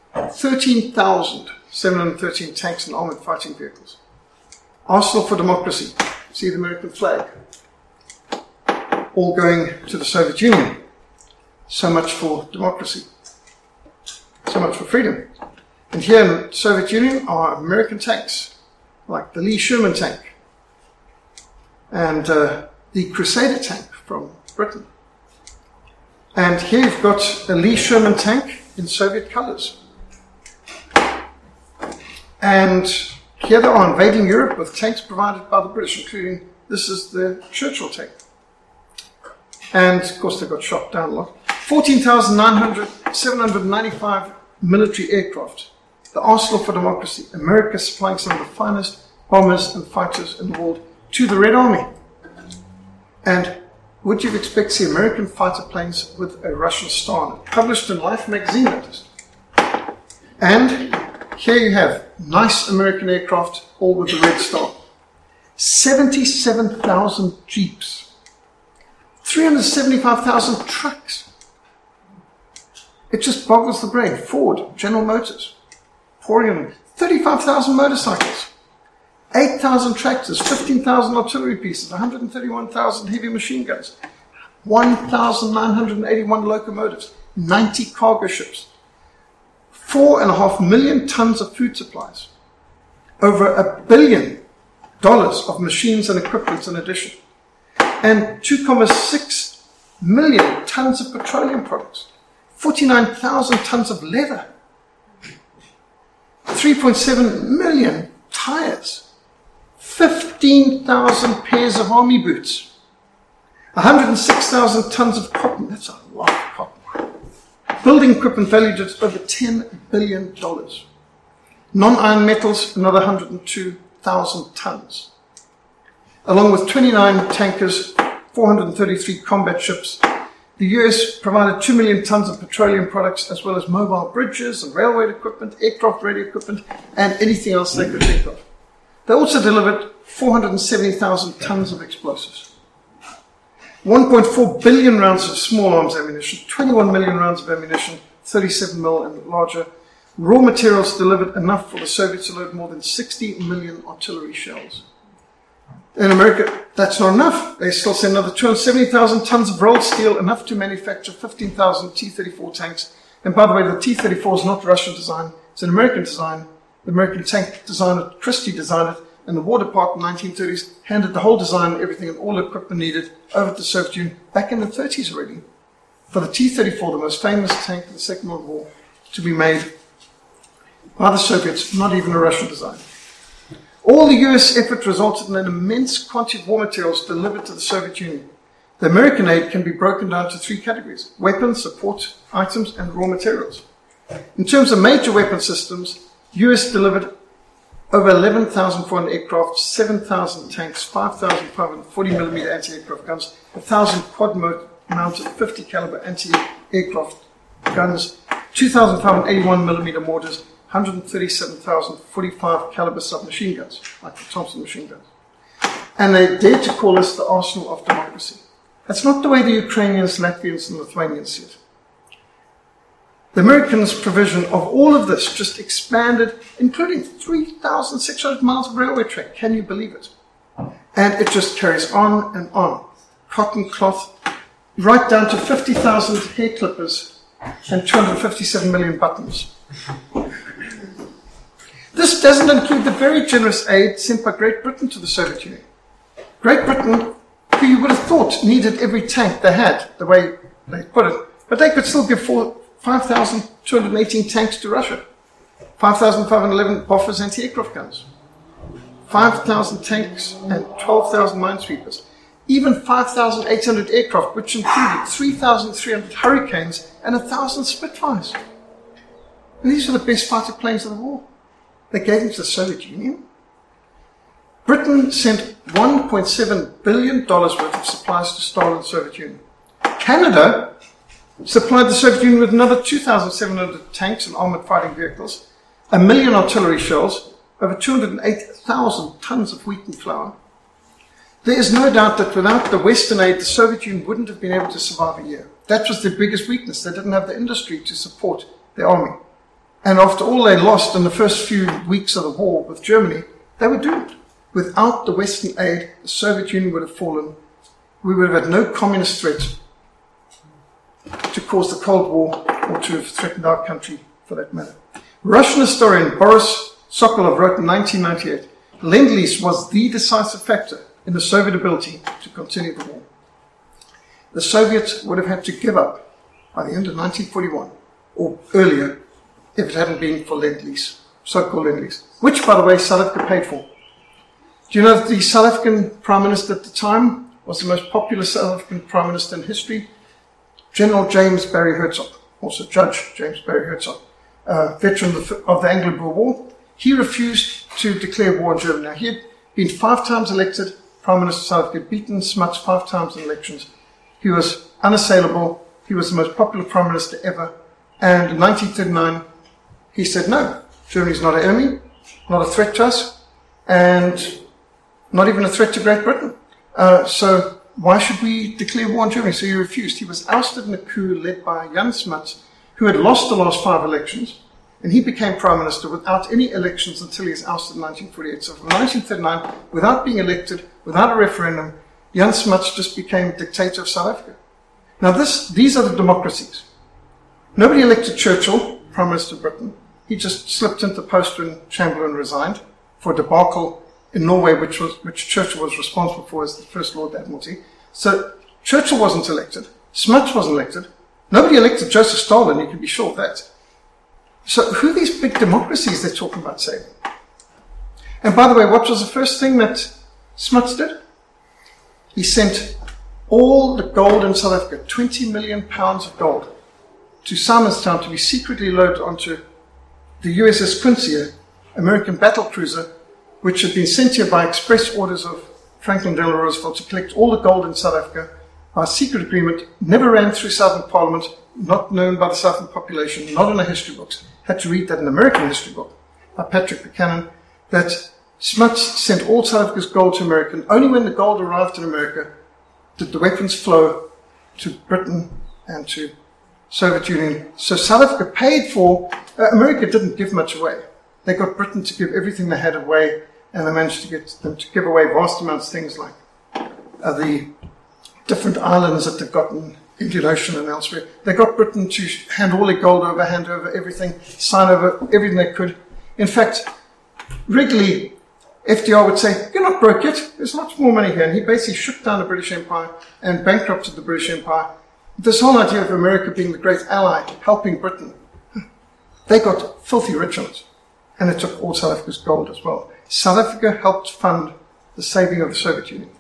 13,713 tanks and armored fighting vehicles. Arsenal for democracy. See the American flag. all going to the Soviet Union. So much for democracy. So much for freedom. And here in the Soviet Union are American tanks, like the Lee Sherman tank and the Crusader tank from Britain. And here you've got a Lee Sherman tank in Soviet colors. And here they are invading Europe with tanks provided by the British, including, this is the Churchill tank. And of course they got shot down a lot. 14,795 military aircraft. The arsenal for democracy. America supplying some of the finest bombers and fighters in the world to the Red Army. And would you expect to see American fighter planes with a Russian star on it? Published in Life magazine, noticed. And here you have nice American aircraft, all with the red star. 77,000 jeeps. 375,000 trucks. It just boggles the brain. Ford, General Motors, pouring in 35,000 motorcycles. 8,000 tractors, 15,000 artillery pieces, 131,000 heavy machine guns, 1,981 locomotives, 90 cargo ships, 4.5 million tons of food supplies, over $1 billion of machines and equipment in addition, and 2.6 million tons of petroleum products, 49,000 tons of leather, 3.7 million tires, 15,000 pairs of army boots, 106,000 tons of cotton. That's a lot of cotton. Building equipment valued at over $10 billion. Non-iron metals, another 102,000 tons. Along with 29 tankers, 433 combat ships, the US provided 2 million tons of petroleum products, as well as mobile bridges and railway equipment, aircraft radio equipment, and anything else they could think of. They also delivered 470,000 tons of explosives, 1.4 billion rounds of small arms ammunition, 21 million rounds of ammunition, 37 mil and larger. Raw materials delivered enough for the Soviets to load more than 60 million artillery shells. In America, that's not enough. They still send another 270,000 tons of rolled steel, enough to manufacture 15,000 T-34 tanks. And by the way, the T-34 is not Russian design, it's an American design. The American tank designer, Christie, designed it, and the War Department in the 1930s handed the whole design, everything, and all the equipment needed over to the Soviet Union back in the 30s already for the T-34, the most famous tank of the Second World War, to be made by the Soviets, not even a Russian design. All the US effort resulted in an immense quantity of war materials delivered to the Soviet Union. The American aid can be broken down to 3 categories: weapons, support items, and raw materials. In terms of major weapon systems, US delivered over 11,400 aircraft, 7,000 tanks, 5,540mm anti-aircraft guns, 1,000 quad-mounted 50 caliber anti-aircraft guns, 2,581mm mortars, 137,045 caliber submachine guns, like the Thompson machine guns. And they dared to call us the arsenal of democracy. That's not the way the Ukrainians, Latvians, and Lithuanians see it. The Americans' provision of all of this just expanded, including 3,600 miles of railway track. Can you believe it? And it just carries on and on. Cotton cloth, right down to 50,000 hair clippers and 257 million buttons. This doesn't include the very generous aid sent by Great Britain to the Soviet Union. Great Britain, who you would have thought needed every tank they had, the way they put it, but they could still give 5,218 tanks to Russia, 5,511 Bofors anti-aircraft guns, 5,000 tanks and 12,000 minesweepers, even 5,800 aircraft, which included 3,300 Hurricanes and 1,000 Spitfires. And these were the best fighter planes of the war. They gave them to the Soviet Union. Britain sent $1.7 billion worth of supplies to Stalin, the Soviet Union. Canada supplied the Soviet Union with another 2,700 tanks and armored fighting vehicles, 1 million artillery shells, over 208,000 tons of wheat and flour. There is no doubt that without the Western aid, the Soviet Union wouldn't have been able to survive a year. That was their biggest weakness. They didn't have the industry to support their army. And after all they lost in the first few weeks of the war with Germany, they were doomed. Without the Western aid, the Soviet Union would have fallen we would have had no communist threat to cause the Cold War or to have threatened our country for that matter. Russian historian Boris Sokolov wrote in 1998, Lend-Lease was the decisive factor in the Soviet ability to continue the war. The Soviets would have had to give up by the end of 1941 or earlier if it hadn't been for Lend-Lease, so-called Lend-Lease, which, by the way, South Africa paid for. Do you know that the South African Prime Minister at the time was the most popular South African Prime Minister in history? General James Barry Hertzog, also Judge James Barry Hertzog, veteran of the Anglo-Boer War. He refused to declare war on Germany. Now, he had been 5 times elected Prime Minister of South Africa, beaten Smuts 5 times in elections. He was unassailable. He was the most popular Prime Minister ever. And in 1939, he said, no, Germany's not an enemy, not a threat to us, and not even a threat to Great Britain. So why should we declare war on Germany? So he refused. He was ousted in a coup led by Jan Smuts, who had lost the last 5 elections, and he became Prime Minister without any elections until he was ousted in 1948. So from 1939, without being elected, without a referendum, Jan Smuts just became dictator of South Africa. Now these are the democracies. Nobody elected Churchill, Prime Minister of Britain. He just slipped into post when Chamberlain resigned for a debacle in Norway, which Churchill was responsible for as the First Lord Admiralty. So Churchill wasn't elected. Smuts wasn't elected. Nobody elected Joseph Stalin, you can be sure of that. So who are these big democracies they're talking about saving? And by the way, what was the first thing that Smuts did? He sent all the gold in South Africa, 20 million pounds of gold, to Simonstown to be secretly loaded onto the USS Quincy, American battle cruiser, which had been sent here by express orders of Franklin Delano Roosevelt to collect all the gold in South Africa by secret agreement, never ran through Southern Parliament, not known by the Southern population, not in the history books. Had to read that in an American history book by Patrick Buchanan, that Smuts sent all South Africa's gold to America, and only when the gold arrived in America did the weapons flow to Britain and to Soviet Union. So South Africa paid for, America didn't give much away. They got Britain to give everything they had away, and they managed to get them to give away vast amounts of things like the different islands that they've got in Indian Ocean and elsewhere. They got Britain to hand all their gold over, hand over everything, sign over everything they could. In fact, regularly, FDR would say, you're not broke yet, there's lots more money here. And he basically shook down the British Empire and bankrupted the British Empire. This whole idea of America being the great ally, helping Britain, they got filthy rich on it. And it took all South Africa's gold as well. South Africa helped fund the saving of the Soviet Union.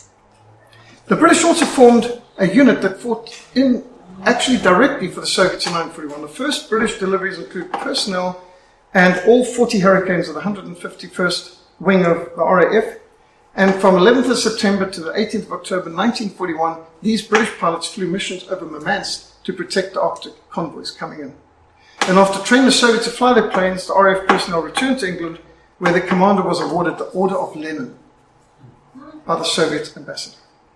The British also formed a unit that fought actually directly for the Soviets in 1941. The first British deliveries include personnel and all 40 Hurricanes of the 151st Wing of the RAF. And from 11th of September to the 18th of October 1941, these British pilots flew missions over Murmansk to protect the Arctic convoys coming in. And after training the Soviets to fly their planes, the RAF personnel returned to England, where the commander was awarded the Order of Lenin by the Soviet ambassador.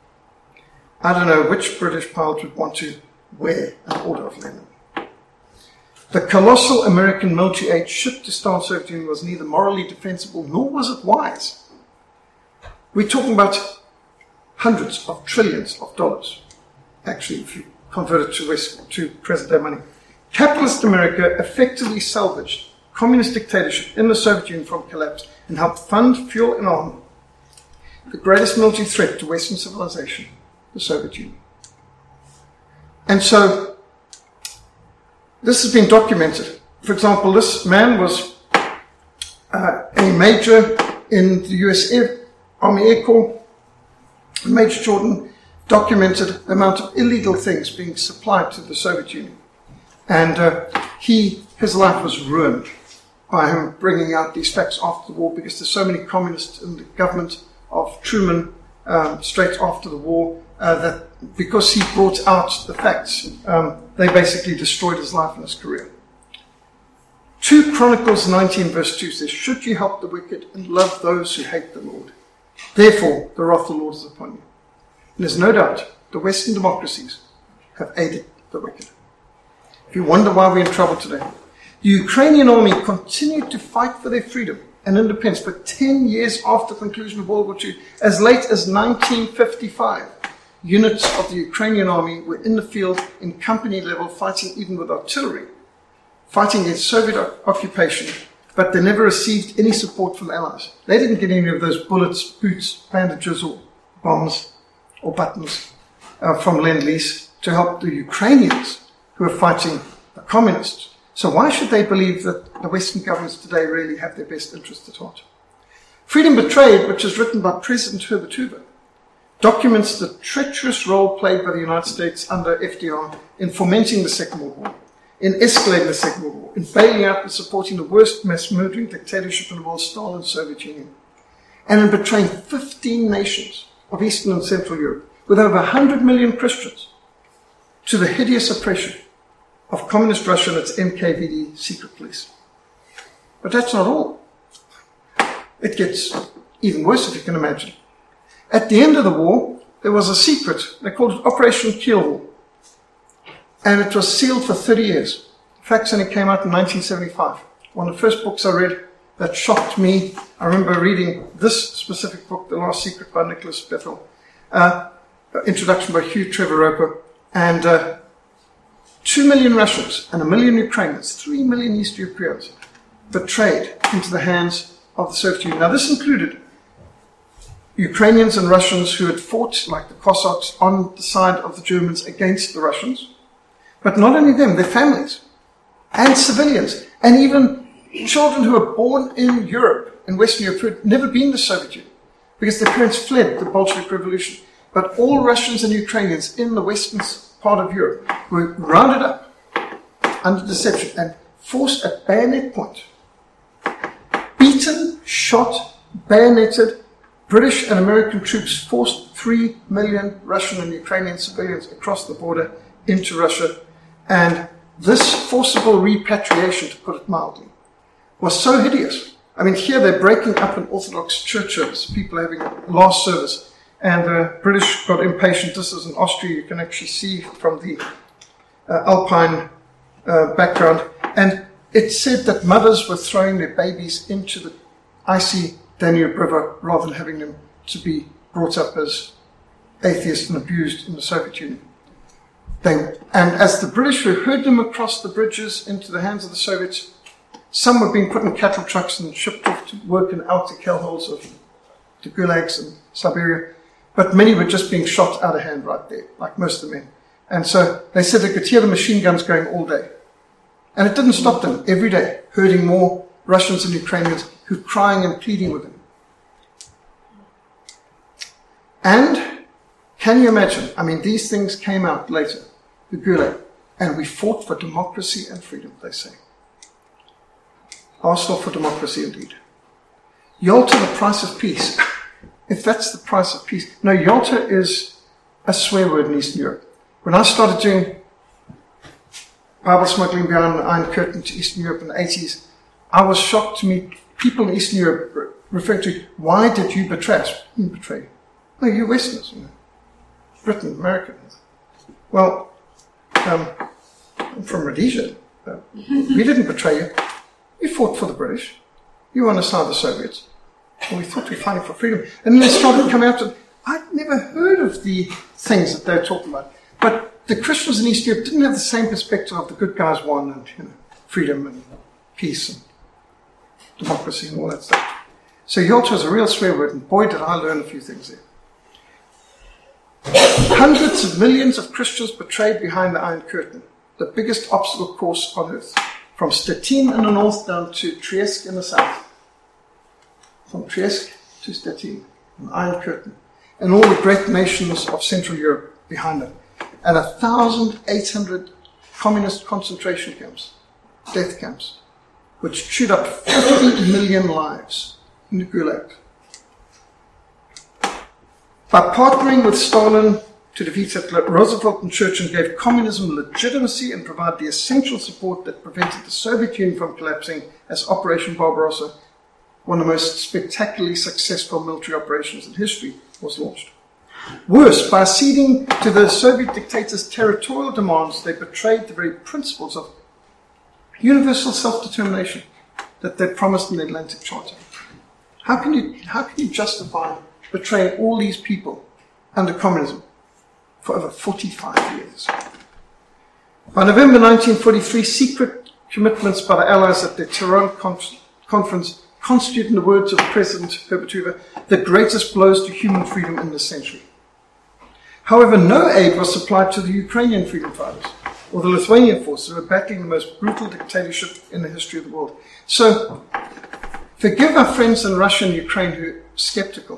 I don't know which British pilot would want to wear an Order of Lenin. The colossal American military aid shipped to Star Soviet Union was neither morally defensible nor was it wise. We're talking about hundreds of trillions of dollars, actually, if you convert it to present-day money. Capitalist America effectively salvaged communist dictatorship in the Soviet Union from collapse and helped fund, fuel, and arm the greatest military threat to Western civilization, the Soviet Union. And so, this has been documented. For example, this man was a major in the US Army Air Corps. Major Jordan documented the amount of illegal things being supplied to the Soviet Union. And his life was ruined by him bringing out these facts after the war, because there's so many communists in the government of Truman straight after the war that because he brought out the facts, they basically destroyed his life and his career. 2 Chronicles 19 verse 2 says, should you help the wicked and love those who hate the Lord? Therefore, the wrath of the Lord is upon you. And there's no doubt the Western democracies have aided the wicked. If you wonder why we're in trouble today, the Ukrainian army continued to fight for their freedom and independence for 10 years after the conclusion of World War II, as late as 1955. units of the Ukrainian army were in the field in company level, fighting even with artillery, fighting against Soviet occupation, but they never received any support from allies. They didn't get any of those bullets, boots, bandages, or bombs, or buttons from Lend-Lease to help the Ukrainians who are fighting the communists. So why should they believe that the Western governments today really have their best interests at heart? Freedom Betrayed, which is written by President Herbert Hoover, documents the treacherous role played by the United States under FDR in fomenting the Second World War, in escalating the Second World War, in bailing out and supporting the worst mass murdering dictatorship in the world, Stalin's Soviet Union, and in betraying 15 nations of Eastern and Central Europe, with over 100 million Christians, to the hideous oppression of Communist Russia and its NKVD secret police. But that's not all. It gets even worse, if you can imagine. At the end of the war, there was a secret. They called it Operation Kielwall. And it was sealed for 30 years. The facts only came out in 1975. One of the first books I read that shocked me. I remember reading this specific book, The Last Secret by Nicholas Bethel, introduction by Hugh Trevor Roper, and 2 million Russians and 1 million Ukrainians, 3 million East Europeans, betrayed into the hands of the Soviet Union. Now, this included Ukrainians and Russians who had fought, like the Cossacks, on the side of the Germans against the Russians. But not only them, their families and civilians, and even children who were born in Europe, in Western Europe, who had never been to the Soviet Union, because their parents fled the Bolshevik Revolution. But all Russians and Ukrainians in the western part of Europe were rounded up under deception and forced at bayonet point, beaten, shot, bayoneted. British and American troops forced 3 million Russian and Ukrainian civilians across the border into Russia. And this forcible repatriation, to put it mildly, was so hideous. I mean, here they're breaking up an Orthodox church service, people having a last service. And the British got impatient. This is in Austria. You can actually see from the Alpine background. And it said that mothers were throwing their babies into the icy Danube River rather than having them to be brought up as atheists and abused in the Soviet Union. And as the British who herded them across the bridges into the hands of the Soviets, some were being put in cattle trucks and shipped off to work in outer hellholes of the gulags in Siberia. But many were just being shot out of hand right there, like most of the men. And so they said they could hear the machine guns going all day. And it didn't stop them every day, herding more Russians and Ukrainians who were crying and pleading with them. And can you imagine? I mean, these things came out later, the Gulag, and we fought for democracy and freedom, they say. Arsenal for democracy, indeed. Yalta, the price of peace. If that's the price of peace. No, Yalta is a swear word in Eastern Europe. When I started doing Bible smuggling behind the Iron Curtain to Eastern Europe in the 80s, I was shocked to meet people in Eastern Europe referring to, why did you betray us? You betray you. No, you Westerners. You know. Britain, America. Well, I'm from Rhodesia. We didn't betray you. You fought for the British. You were on the side of the Soviets. And we thought we were fighting for freedom. And then they started coming out to, I'd never heard of the things that they were talking about. But the Christians in East Europe didn't have the same perspective of the good guys won and, you know, freedom and peace and democracy and all that stuff. So Yalta is a real swear word, and boy, did I learn a few things there. Hundreds of millions of Christians betrayed behind the Iron Curtain, the biggest obstacle course on earth, from Stettin in the north down to Trieste in the south. From Trieste to Stettin, an Iron Curtain, and all the great nations of Central Europe behind them, and 1,800 communist concentration camps, death camps, which chewed up 50 million lives in the Gulag. By partnering with Stalin to defeat Hitler, Roosevelt and Churchill gave communism legitimacy and provided the essential support that prevented the Soviet Union from collapsing as Operation Barbarossa, one of the most spectacularly successful military operations in history, was launched. Worse, by acceding to the Soviet dictators' territorial demands, they betrayed the very principles of universal self-determination that they promised in the Atlantic Charter. How can you justify betraying all these people under communism for over 45 years. By November 1943, secret commitments by the Allies at the Tehran conference constitute, in the words of President Herbert Hoover, the greatest blows to human freedom in this century. However, no aid was supplied to the Ukrainian freedom fighters or the Lithuanian forces who were battling the most brutal dictatorship in the history of the world. So, forgive our friends in Russia and Ukraine who are skeptical.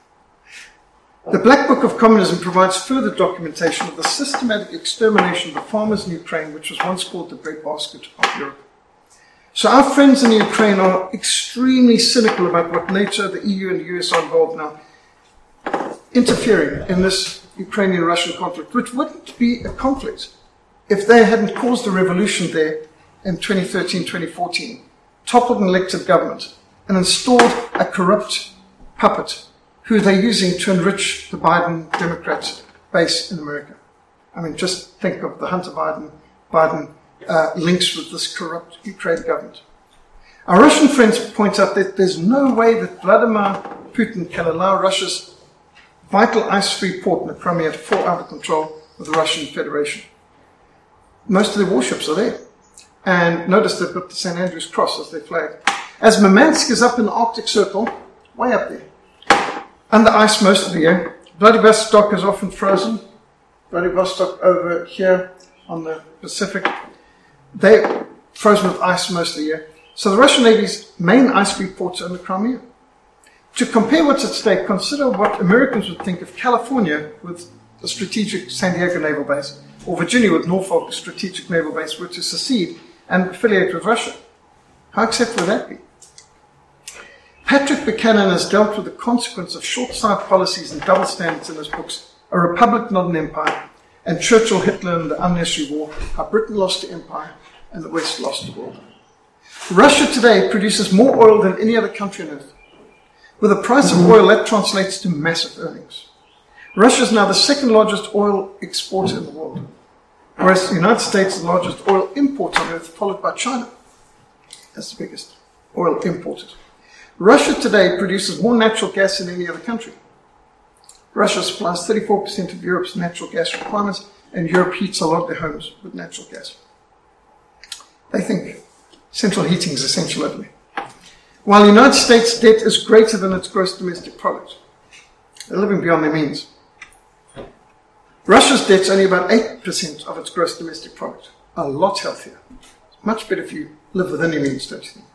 The Black Book of Communism provides further documentation of the systematic extermination of the farmers in Ukraine, which was once called the breadbasket of Europe. So our friends in Ukraine are extremely cynical about what NATO, the EU, and the US are involved now, interfering in this Ukrainian-Russian conflict, which wouldn't be a conflict if they hadn't caused a revolution there in 2013, 2014, toppled an elected government, and installed a corrupt puppet who they're using to enrich the Biden Democrat base in America. I mean, just think of the Hunter Biden links with this corrupt Ukraine government. Our Russian friends point out that there's no way that Vladimir Putin can allow Russia's vital ice-free port in the Crimea to fall out of control of the Russian Federation. Most of their warships are there. And notice they've got the St. Andrew's Cross as their flag. As Murmansk is up in the Arctic Circle, way up there, under ice most of the year, Vladivostok is often frozen. Vladivostok over here on the Pacific, they're frozen with ice most of the year. So the Russian Navy's main ice-free ports are in the Crimea. To compare what's at stake, consider what Americans would think if California, with the strategic San Diego Naval Base, or Virginia with Norfolk Strategic Naval Base, were to secede and affiliate with Russia. How acceptable would that be? Patrick Buchanan has dealt with the consequence of short-sighted policies and double standards in his books, A Republic, Not an Empire, and Churchill, Hitler, and the Unnecessary War, How Britain Lost the Empire and the West Lost the World. Russia today produces more oil than any other country on earth. With the price of oil, that translates to massive earnings. Russia is now the second largest oil exporter in the world, whereas the United States is the largest oil importer on earth, followed by China. That's the biggest oil importer. Russia today produces more natural gas than any other country. Russia supplies 34% of Europe's natural gas requirements, and Europe heats a lot of their homes with natural gas. They think central heating is essential over there. While the United States' debt is greater than its gross domestic product, they're living beyond their means. Russia's debt is only about 8% of its gross domestic product. A lot healthier. It's much better if you live within your means, don't you think?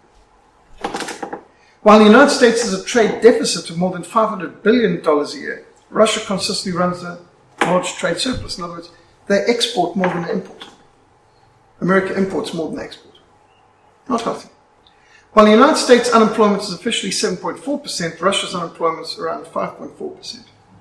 While the United States has a trade deficit of more than $500 billion a year, Russia consistently runs a large trade surplus. In other words, they export more than they import. America imports more than they export. Not healthy. While the United States' unemployment is officially 7.4%, Russia's unemployment is around 5.4%.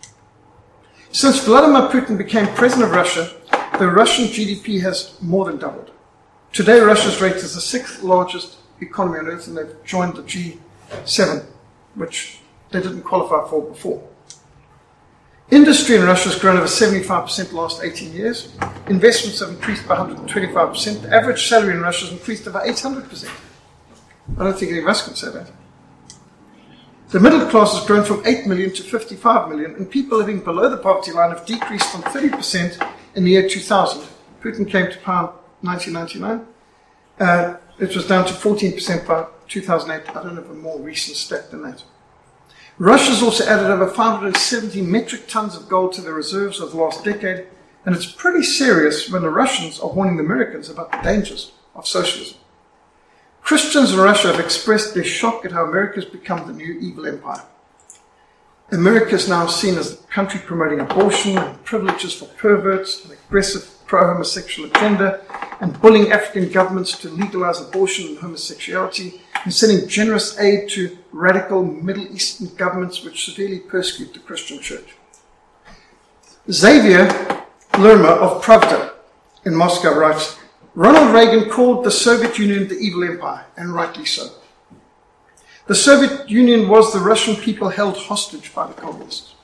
Since Vladimir Putin became president of Russia, the Russian GDP has more than doubled. Today, Russia's rate is the sixth largest economy on earth, and they've joined the G7, which they didn't qualify for before. Industry in Russia has grown over 75% the last 18 years. Investments have increased by 125%. The average salary in Russia has increased by 800%. I don't think any of us can say that. The middle class has grown from 8 million to 55 million, and people living below the poverty line have decreased from 30% in the year 2000. Putin came to power in 1999. It was down to 14% by 2008. I don't have a more recent stat than that. Russia's also added over 570 metric tons of gold to their reserves over the last decade, and it's pretty serious when the Russians are warning the Americans about the dangers of socialism. Christians in Russia have expressed their shock at how America has become the new evil empire. America is now seen as the country promoting abortion and privileges for perverts, an aggressive pro-homosexual agenda, and bullying African governments to legalize abortion and homosexuality, and sending generous aid to radical Middle Eastern governments which severely persecute the Christian church. Xavier Lerma of Pravda in Moscow writes, Ronald Reagan called the Soviet Union the evil empire, and rightly so. The Soviet Union was the Russian people held hostage by the communists.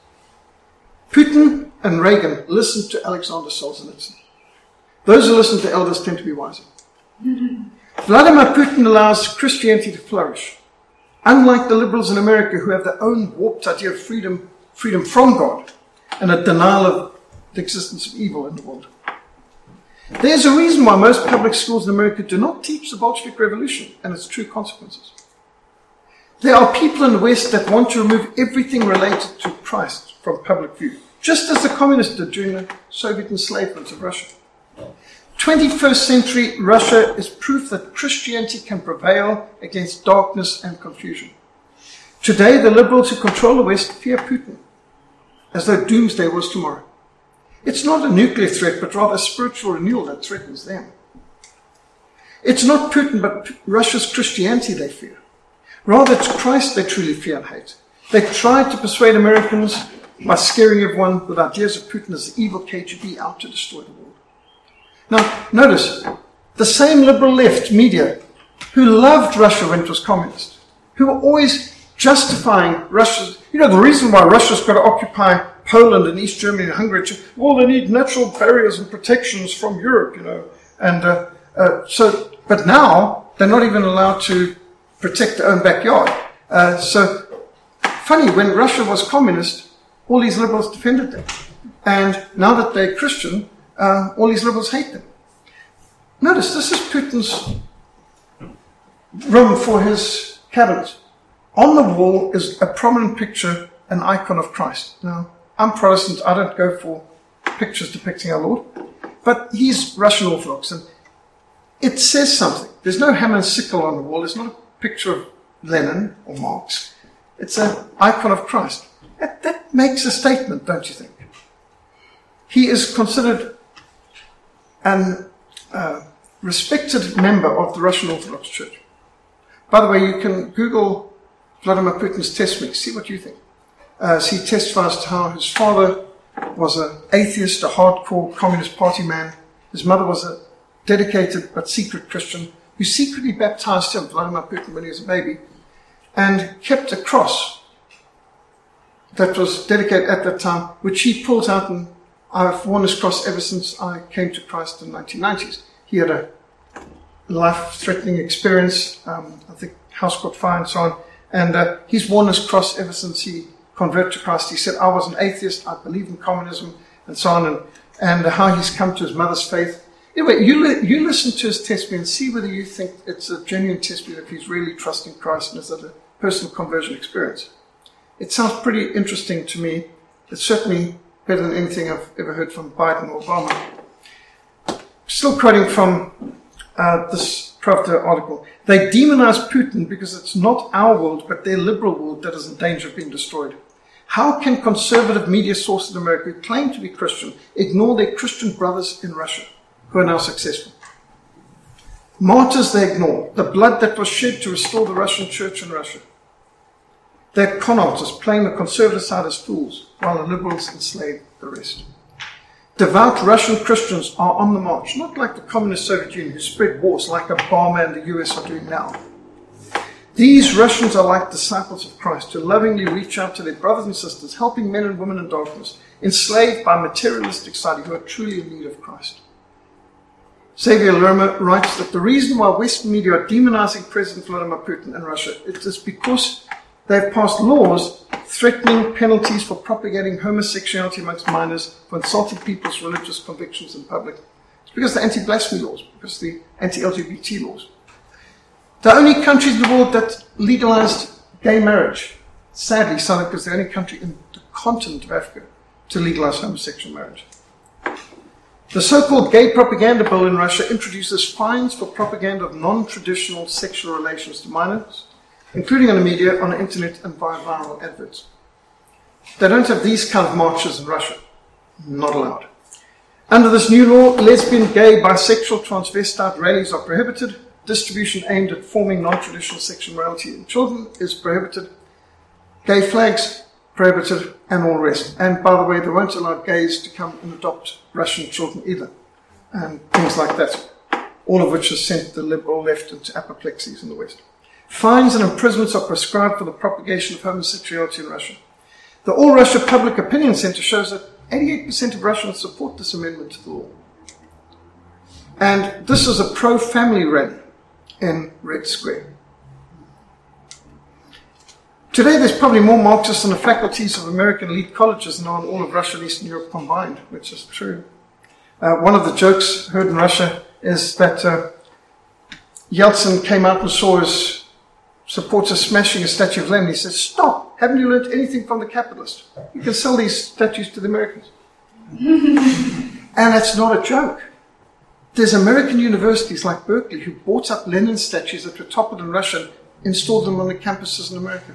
Putin and Reagan listened to Alexander Solzhenitsyn. Those who listen to elders tend to be wiser. Vladimir Putin allows Christianity to flourish. Unlike the liberals in America who have their own warped idea of freedom from God and a denial of the existence of evil in the world. There's a reason why most public schools in America do not teach the Bolshevik Revolution and its true consequences. There are people in the West that want to remove everything related to Christ from public view, just as the communists did during the Soviet enslavement of Russia. 21st century Russia is proof that Christianity can prevail against darkness and confusion. Today, the liberals who control the West fear Putin, as though doomsday was tomorrow. It's not a nuclear threat, but rather a spiritual renewal that threatens them. It's not Putin, but Russia's Christianity they fear. Rather, it's Christ they truly fear and hate. They tried to persuade Americans by scaring everyone with ideas of Putin as the evil KGB out to destroy the world. Now, notice, the same liberal left media who loved Russia when it was communist, who were always justifying Russia's, the reason why Russia's got to occupy Poland and East Germany and Hungary, well, they need natural barriers and protections from Europe, but now they're not even allowed to protect their own backyard. So, funny, when Russia was communist, all these liberals defended them. And now that they're Christian, all these liberals hate them. Notice, this is Putin's room for his cabinet. On the wall is a prominent picture, an icon of Christ. Now, I'm Protestant, I don't go for pictures depicting our Lord, but he's Russian Orthodox, and it says something. There's no hammer and sickle on the wall, there's not a picture of Lenin or Marx. It's an icon of Christ. That makes a statement, don't you think? He is considered an respected member of the Russian Orthodox Church. By the way, you can Google Vladimir Putin's test mix, see what you think. He testifies to how his father was an atheist, a hardcore Communist Party man. His mother was a dedicated but secret Christian who secretly baptized him, Vladimir Putin, when he was a baby, and kept a cross that was dedicated at that time, which he pulled out, and I've worn this cross ever since I came to Christ in the 1990s. He had a life-threatening experience, I think house caught fire and so on, and he's worn this cross ever since he converted to Christ. He said, I was an atheist, I believe in communism, and so on, and how he's come to his mother's faith. Anyway, you listen to his testimony and see whether you think it's a genuine testimony, if he's really trusting Christ and has had a personal conversion experience. It sounds pretty interesting to me. It's certainly better than anything I've ever heard from Biden or Obama. Still quoting from this Pravda article. They demonize Putin because it's not our world, but their liberal world that is in danger of being destroyed. How can conservative media sources in America who claim to be Christian ignore their Christian brothers in Russia who are now successful? Martyrs they ignore, the blood that was shed to restore the Russian church in Russia. They're con artists playing the conservative side as fools while the liberals enslave the rest. Devout Russian Christians are on the march, not like the communist Soviet Union who spread wars like Obama and the US are doing now. These Russians are like disciples of Christ who lovingly reach out to their brothers and sisters, helping men and women in darkness, enslaved by materialistic society who are truly in need of Christ. Xavier Lerma writes that the reason why Western media are demonizing President Vladimir Putin in Russia is because they've passed laws threatening penalties for propagating homosexuality amongst minors, for insulting people's religious convictions in public. It's because of the anti-blasphemy laws, because of the anti-LGBT laws. The only countries in the world that legalized gay marriage, sadly, South Africa is the only country in the continent of Africa to legalize homosexual marriage. The so-called gay propaganda bill in Russia introduces fines for propaganda of non-traditional sexual relations to minors, including on the media, on the internet, and via viral adverts. They don't have these kind of marches in Russia. Not allowed. Under this new law, lesbian, gay, bisexual, transvestite rallies are prohibited. Distribution aimed at forming non-traditional sexual morality in children is prohibited. Gay flags, prohibited, and all the rest. And by the way, they won't allow gays to come and adopt Russian children either. And things like that. All of which has sent the liberal left into apoplexies in the West. Fines and imprisonments are prescribed for the propagation of homosexuality in Russia. The All Russia Public Opinion Center shows that 88% of Russians support this amendment to the law. And this is a pro-family rally in Red Square. Today there's probably more Marxists in the faculties of American elite colleges than on all of Russia and Eastern Europe combined, which is true. One of the jokes heard in Russia is that Yeltsin came out and saw his supporters smashing a statue of Lenin. He said, "Stop! Haven't you learned anything from the capitalists? You can sell these statues to the Americans." And that's not a joke. There's American universities like Berkeley who bought up Lenin statues that were toppled in Russia and installed them on the campuses in America.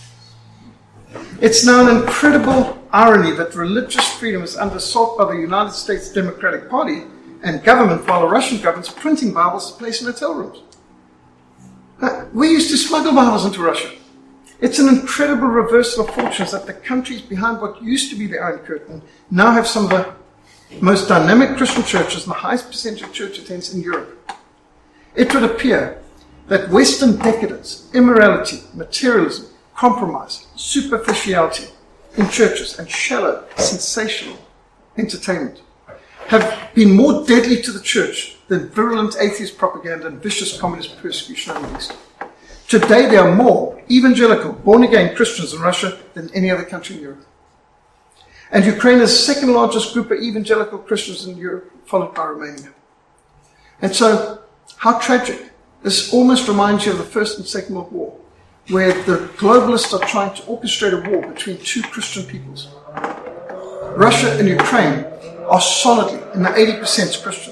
It's now an incredible irony that religious freedom is under assault by the United States Democratic Party and government, while the Russian government's printing Bibles to place in hotel rooms. We used to smuggle Bibles into Russia. It's an incredible reversal of fortunes that the countries behind what used to be the Iron Curtain now have some of the most dynamic Christian churches and the highest percentage of church attendance in Europe. It would appear that Western decadence, immorality, materialism, compromise, superficiality in churches, and shallow, sensational entertainment have been more deadly to the church than virulent atheist propaganda and vicious communist persecution in the East. Today there are more evangelical, born-again Christians in Russia than any other country in Europe. And Ukraine is the second largest group of evangelical Christians in Europe, followed by Romania. And so, how tragic. This almost reminds you of the First and Second World War, where the globalists are trying to orchestrate a war between two Christian peoples. Russia and Ukraine are solidly in the 80% Christian.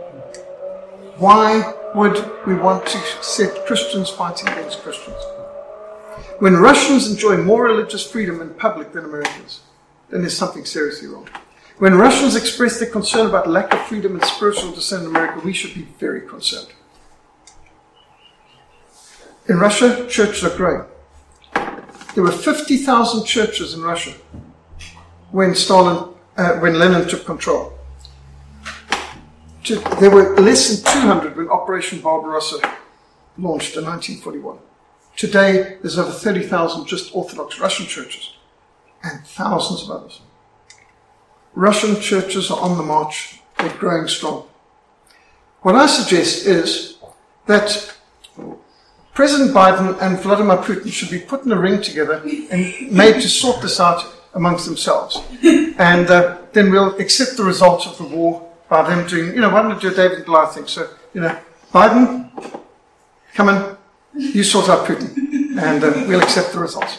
Why would we want to set Christians fighting against Christians? When Russians enjoy more religious freedom in public than Americans, then there's something seriously wrong. When Russians express their concern about lack of freedom and spiritual descent in America, we should be very concerned. In Russia, churches are growing. There were 50,000 churches in Russia when Lenin took control. There were less than 200 when Operation Barbarossa launched in 1941. Today, there's over 30,000 just Orthodox Russian churches and thousands of others. Russian churches are on the march. They're growing strong. What I suggest is that President Biden and Vladimir Putin should be put in a ring together and made to sort this out amongst themselves. And then we'll accept the results of the war by them doing, why don't we do a David and Goliath thing? So, Biden, come in, you sort out Putin, and we'll accept the results.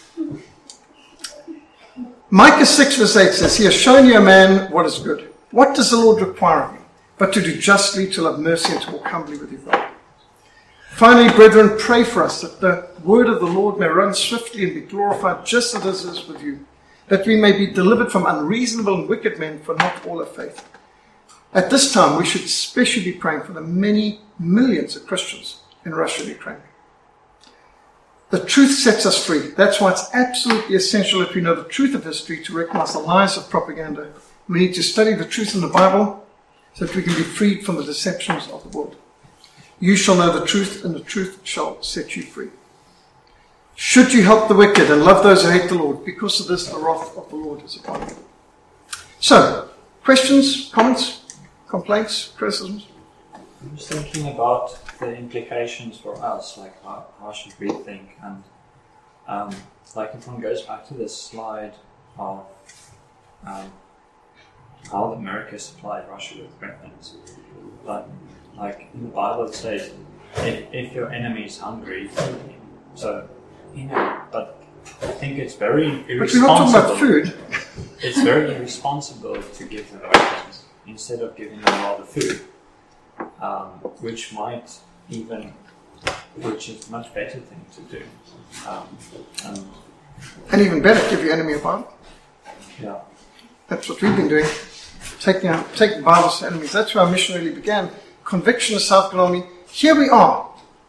Micah 6 verse 8 says, "He has shown you a man what is good. What does the Lord require of you? But to do justly, to love mercy, and to walk humbly with your God." Finally, brethren, pray for us that the word of the Lord may run swiftly and be glorified just as it is with you, that we may be delivered from unreasonable and wicked men, for not all have faith. At this time, we should especially be praying for the many millions of Christians in Russia and Ukraine. The truth sets us free. That's why it's absolutely essential that we know the truth of history to recognize the lies of propaganda. We need to study the truth in the Bible so that we can be freed from the deceptions of the world. You shall know the truth, and the truth shall set you free. Should you help the wicked and love those who hate the Lord? Because of this, the wrath of the Lord is upon you. So, questions, comments, complaints, criticisms? I'm just thinking about the implications for us, like how should we think, and like if one goes back to this slide of how America supplied Russia with weapons, but like in the Bible it says, if your enemy is hungry, feed him. So, but I think it's very irresponsible. But we're not talking about food. It's very irresponsible to give them weapons instead of giving them rather food, which is a much better thing to do. And even better, give your enemy a Bible. Yeah. That's what we've been doing. Taking Bibles to enemies. That's where our mission really began. Conviction of self-belonging. Here we are,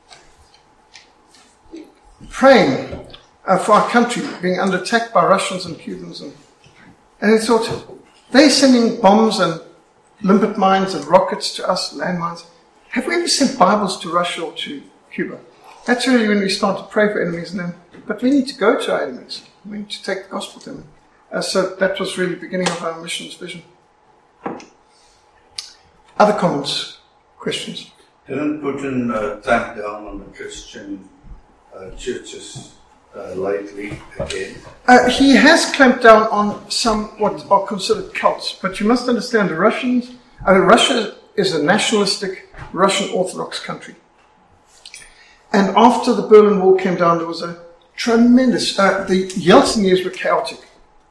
praying for our country being under attack by Russians and Cubans. And we thought, they're sending bombs and limpet mines and rockets to us, landmines. Have we ever sent Bibles to Russia or to Cuba? That's really when we start to pray for enemies. But we need to go to our enemies. We need to take the gospel to them. So that was really the beginning of our mission's vision. Other comments, questions? Didn't Putin tamp down on the Christian churches lately again? He has clamped down on some what are considered cults, but you must understand Russia is a nationalistic Russian Orthodox country. And after the Berlin Wall came down, there was a tremendous, the Yeltsin years were chaotic.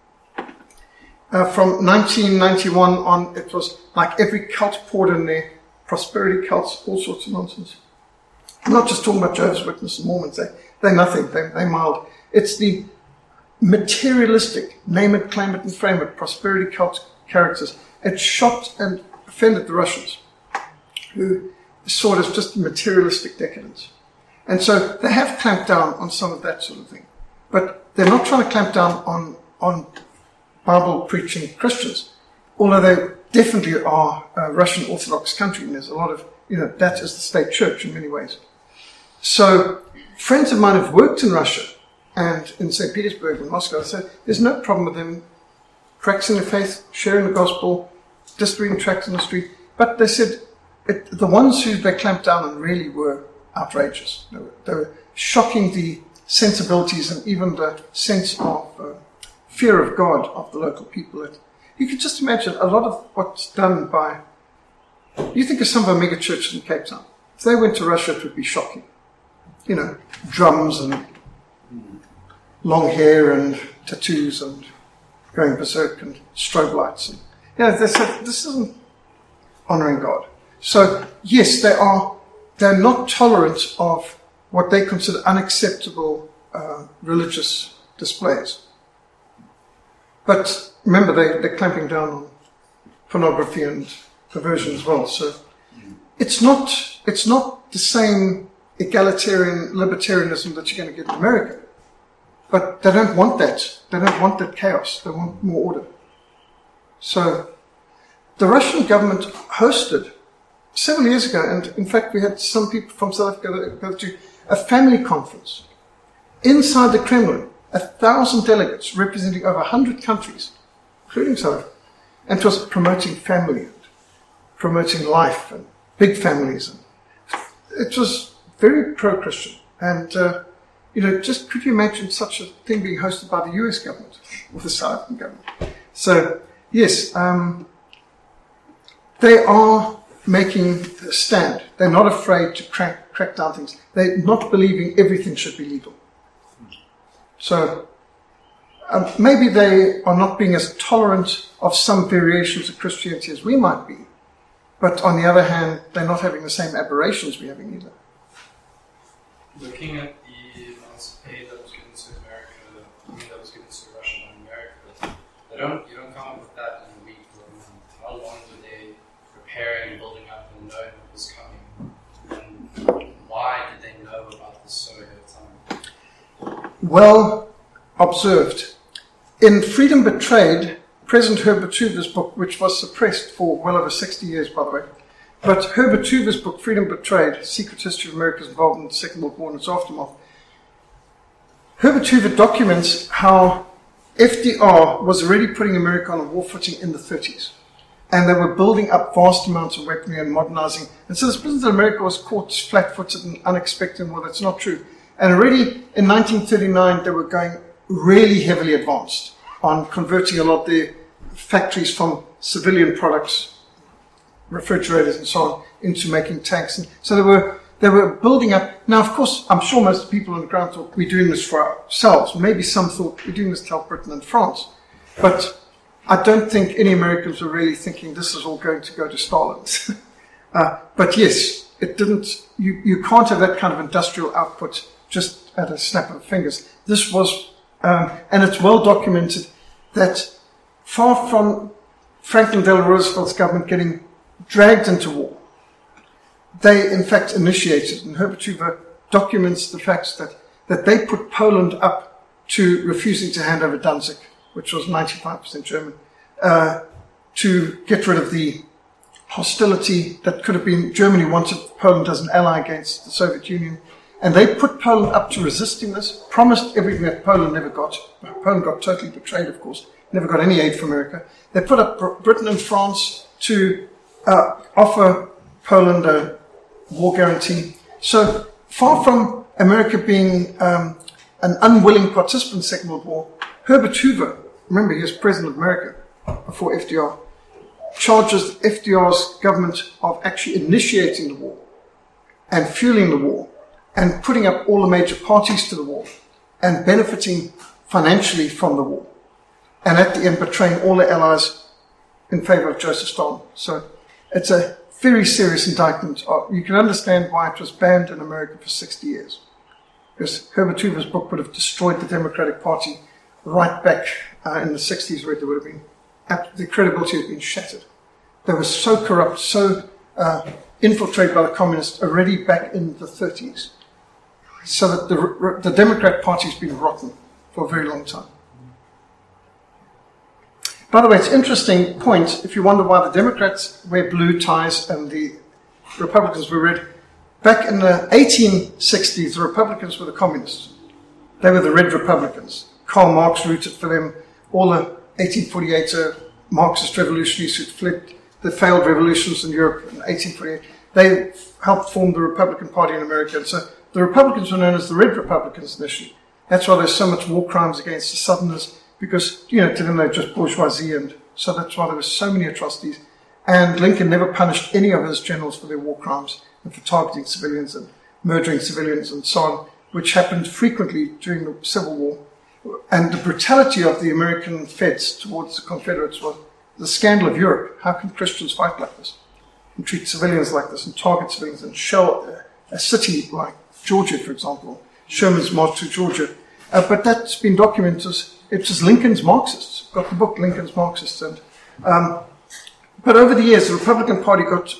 From 1991 on, it was like every cult poured in there, prosperity cults, all sorts of nonsense. I'm not just talking about Jehovah's Witnesses and Mormons, they're nothing, they're mild. It's the materialistic, name it, claim it, and frame it, prosperity cult characters. It shocked and offended the Russians, who saw it as just materialistic decadence. And so they have clamped down on some of that sort of thing. But they're not trying to clamp down on Bible-preaching Christians, although they definitely are a Russian Orthodox country, and there's a lot of, that is the state church in many ways. So friends of mine have worked in Russia and in St. Petersburg and Moscow. So there's no problem with them practicing the faith, sharing the gospel, distributing tracts in the street. But they said the ones who they clamped down on really were outrageous. They were shocking the sensibilities and even the sense of fear of God of the local people. You could just imagine a lot of what's done by... You think of some of our mega churches in Cape Town. If they went to Russia, it would be shocking. Drums and long hair and tattoos and going berserk and strobe lights. And, they said, this isn't honoring God. So, yes, they're not tolerant of what they consider unacceptable religious displays. But remember, they're clamping down on pornography and perversion as well. So it's not the same egalitarian libertarianism that you're going to get in America. But they don't want that. They don't want that chaos. They want more order. So the Russian government hosted several years ago, and in fact we had some people from South Africa go to a family conference inside the Kremlin, 1,000 delegates representing over 100 countries, including South Africa, and it was promoting family and promoting life and big families. And it was very pro-Christian. And, just could you imagine such a thing being hosted by the US government or the South African government? So, yes, they are making a stand. They're not afraid to crack down things. They're not believing everything should be legal. So maybe they are not being as tolerant of some variations of Christianity as we might be. But on the other hand, they're not having the same aberrations we're having either. Looking at the amounts of aid that was given to America, that was given to Russia and America, you don't come up with that in a week or a month. How long were they preparing and building up and knowing what was coming? And why did they know about this so ahead of time? Well observed. In Freedom Betrayed, President Herbert Hoover's book, which was suppressed for well over 60 years, by the way, but Herbert Hoover's book, Freedom Betrayed, Secret History of America's Involvement in the Second World War and its Aftermath, Herbert Hoover documents how FDR was already putting America on a war footing in the 30s. And they were building up vast amounts of weaponry and modernizing. And so this President of America was caught flat-footed and unexpected. Well, that's not true. And already in 1939, they were going really heavily advanced on converting a lot of their factories from civilian products, refrigerators and so on, into making tanks. And so they were building up. Now, of course, I'm sure most people on the ground thought we're doing this for ourselves. Maybe some thought we're doing this to help Britain and France. But I don't think any Americans were really thinking this is all going to go to Stalin's. But yes, it didn't. You can't have that kind of industrial output just at a snap of fingers. This was, and it's well documented that far from Franklin Delano Roosevelt's government getting dragged into war, they in fact initiated, and Herbert Hoover documents the fact that they put Poland up to refusing to hand over Danzig, which was 95% German, to get rid of the hostility that could have been. Germany wanted Poland as an ally against the Soviet Union, and they put Poland up to resisting this, promised everything that Poland never got. Poland got totally betrayed, of course, never got any aid from America. They put up Britain and France to offer Poland a war guarantee. So far from America being an unwilling participant in the Second World War, Herbert Hoover, remember he was President of America before FDR, charges FDR's government of actually initiating the war and fueling the war and putting up all the major parties to the war and benefiting financially from the war. And at the end betraying all the allies in favor of Joseph Stalin. So it's a very serious indictment. You can understand why it was banned in America for 60 years. Because Herbert Hoover's book would have destroyed the Democratic Party right back in the 60s, where there would have been, the credibility had been shattered. They were so corrupt, so infiltrated by the communists already back in the 30s. So that the Democrat Party's been rotten for a very long time. By the way, it's an interesting point if you wonder why the Democrats wear blue ties and the Republicans wear red. Back in the 1860s, the Republicans were the communists. They were the red Republicans. Karl Marx rooted for them. All the 1848 Marxist revolutionaries who fled the failed revolutions in Europe in 1848, they helped form the Republican Party in America. And so the Republicans were known as the Red Republicans initially. That's why there's so much war crimes against the Southerners, because, to them they're just bourgeoisie, and so that's why there were so many atrocities. And Lincoln never punished any of his generals for their war crimes and for targeting civilians and murdering civilians and so on, which happened frequently during the Civil War. And the brutality of the American feds towards the Confederates was the scandal of Europe. How can Christians fight like this and treat civilians like this and target civilians and shell a city like Georgia, for example, Sherman's march to Georgia? But that's been documented. It was Lincoln's Marxists. Got the book Lincoln's Marxists. And but over the years, the Republican Party got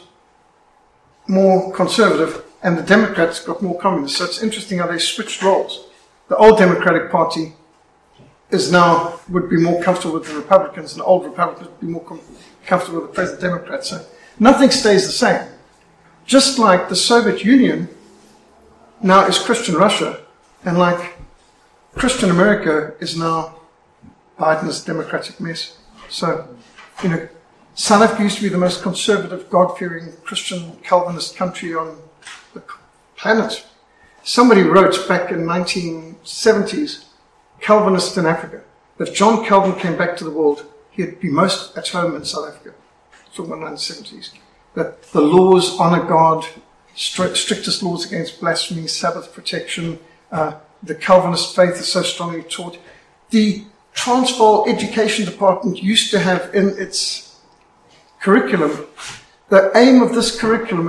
more conservative and the Democrats got more communist. So it's interesting how they switched roles. The old Democratic Party would be more comfortable with the Republicans, and the old Republicans would be more comfortable with the present Democrats. So nothing stays the same. Just like the Soviet Union now is Christian Russia, and like Christian America is now Biden's democratic mess. So, South Africa used to be the most conservative, God-fearing, Christian, Calvinist country on the planet. Somebody wrote back in the 1970s, Calvinists in Africa, that if John Calvin came back to the world, he'd be most at home in South Africa. From the 1970s. That the laws honor God, strictest laws against blasphemy, Sabbath protection, the Calvinist faith is so strongly taught. The Transvaal Education Department used to have in its curriculum, the aim of this curriculum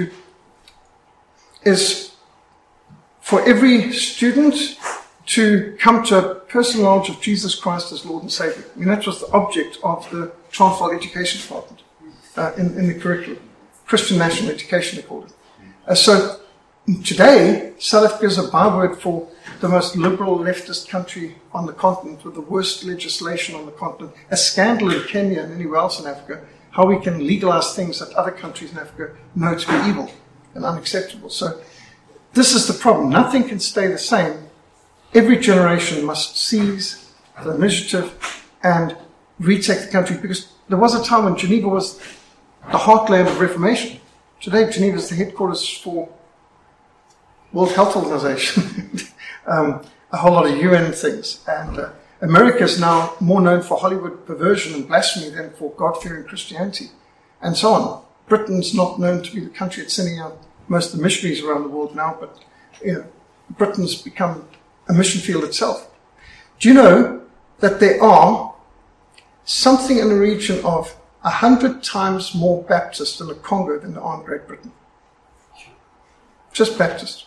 is for every student to come to a personal knowledge of Jesus Christ as Lord and Savior. That was the object of the Transvaal Education Department in the curriculum. Christian National Education, they called it. So today, South Africa is a byword for the most liberal leftist country on the continent, with the worst legislation on the continent. A scandal in Kenya and anywhere else in Africa, how we can legalize things that other countries in Africa know to be evil and unacceptable. So this is the problem. Nothing can stay the same. Every generation must seize the initiative and retake the country, because there was a time when Geneva was the heartland of Reformation. Today, Geneva is the headquarters for World Health Organization, a whole lot of UN things. And America is now more known for Hollywood perversion and blasphemy than for God-fearing Christianity, and so on. Britain's not known to be the country that's sending out most of the missionaries around the world now, but Britain's become a mission field itself. Do you know that there are something in the region of 100 times more Baptists in the Congo than there are in Great Britain? Just Baptists.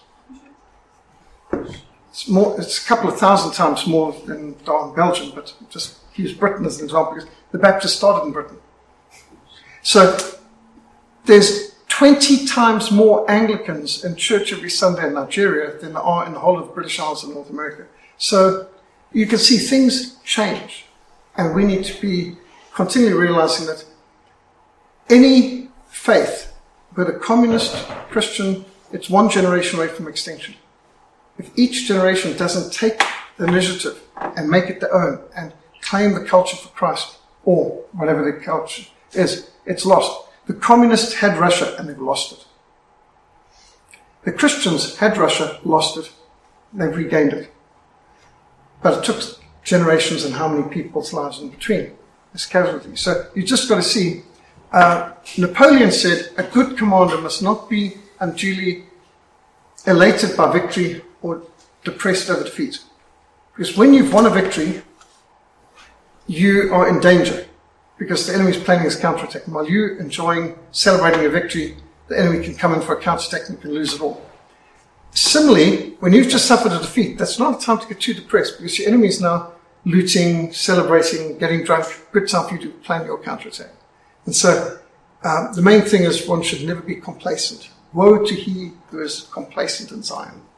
It's a couple of thousand times more than there are in Belgium, but just use Britain as an example, because the Baptists started in Britain. So there's 20 times more Anglicans in church every Sunday in Nigeria than there are in the whole of the British Isles in North America. So you can see things change, and we need to be continually realizing that any faith, whether communist, Christian, it's one generation away from extinction. If each generation doesn't take the initiative and make it their own and claim the culture for Christ, or whatever the culture is, it's lost. The communists had Russia and they've lost it. The Christians had Russia, lost it, they've regained it. But it took generations and how many people's lives in between as casualties. So you just got to see. Napoleon said, a good commander must not be unduly elated by victory or depressed over defeat. Because when you've won a victory, you are in danger. Because the enemy is planning his counterattack. And while you're enjoying celebrating a victory, the enemy can come in for a counterattack and you can lose it all. Similarly, when you've just suffered a defeat, that's not a time to get too depressed because your enemy is now looting, celebrating, getting drunk. Good time for you to plan your counterattack. And so the main thing is one should never be complacent. Woe to he who is complacent in Zion.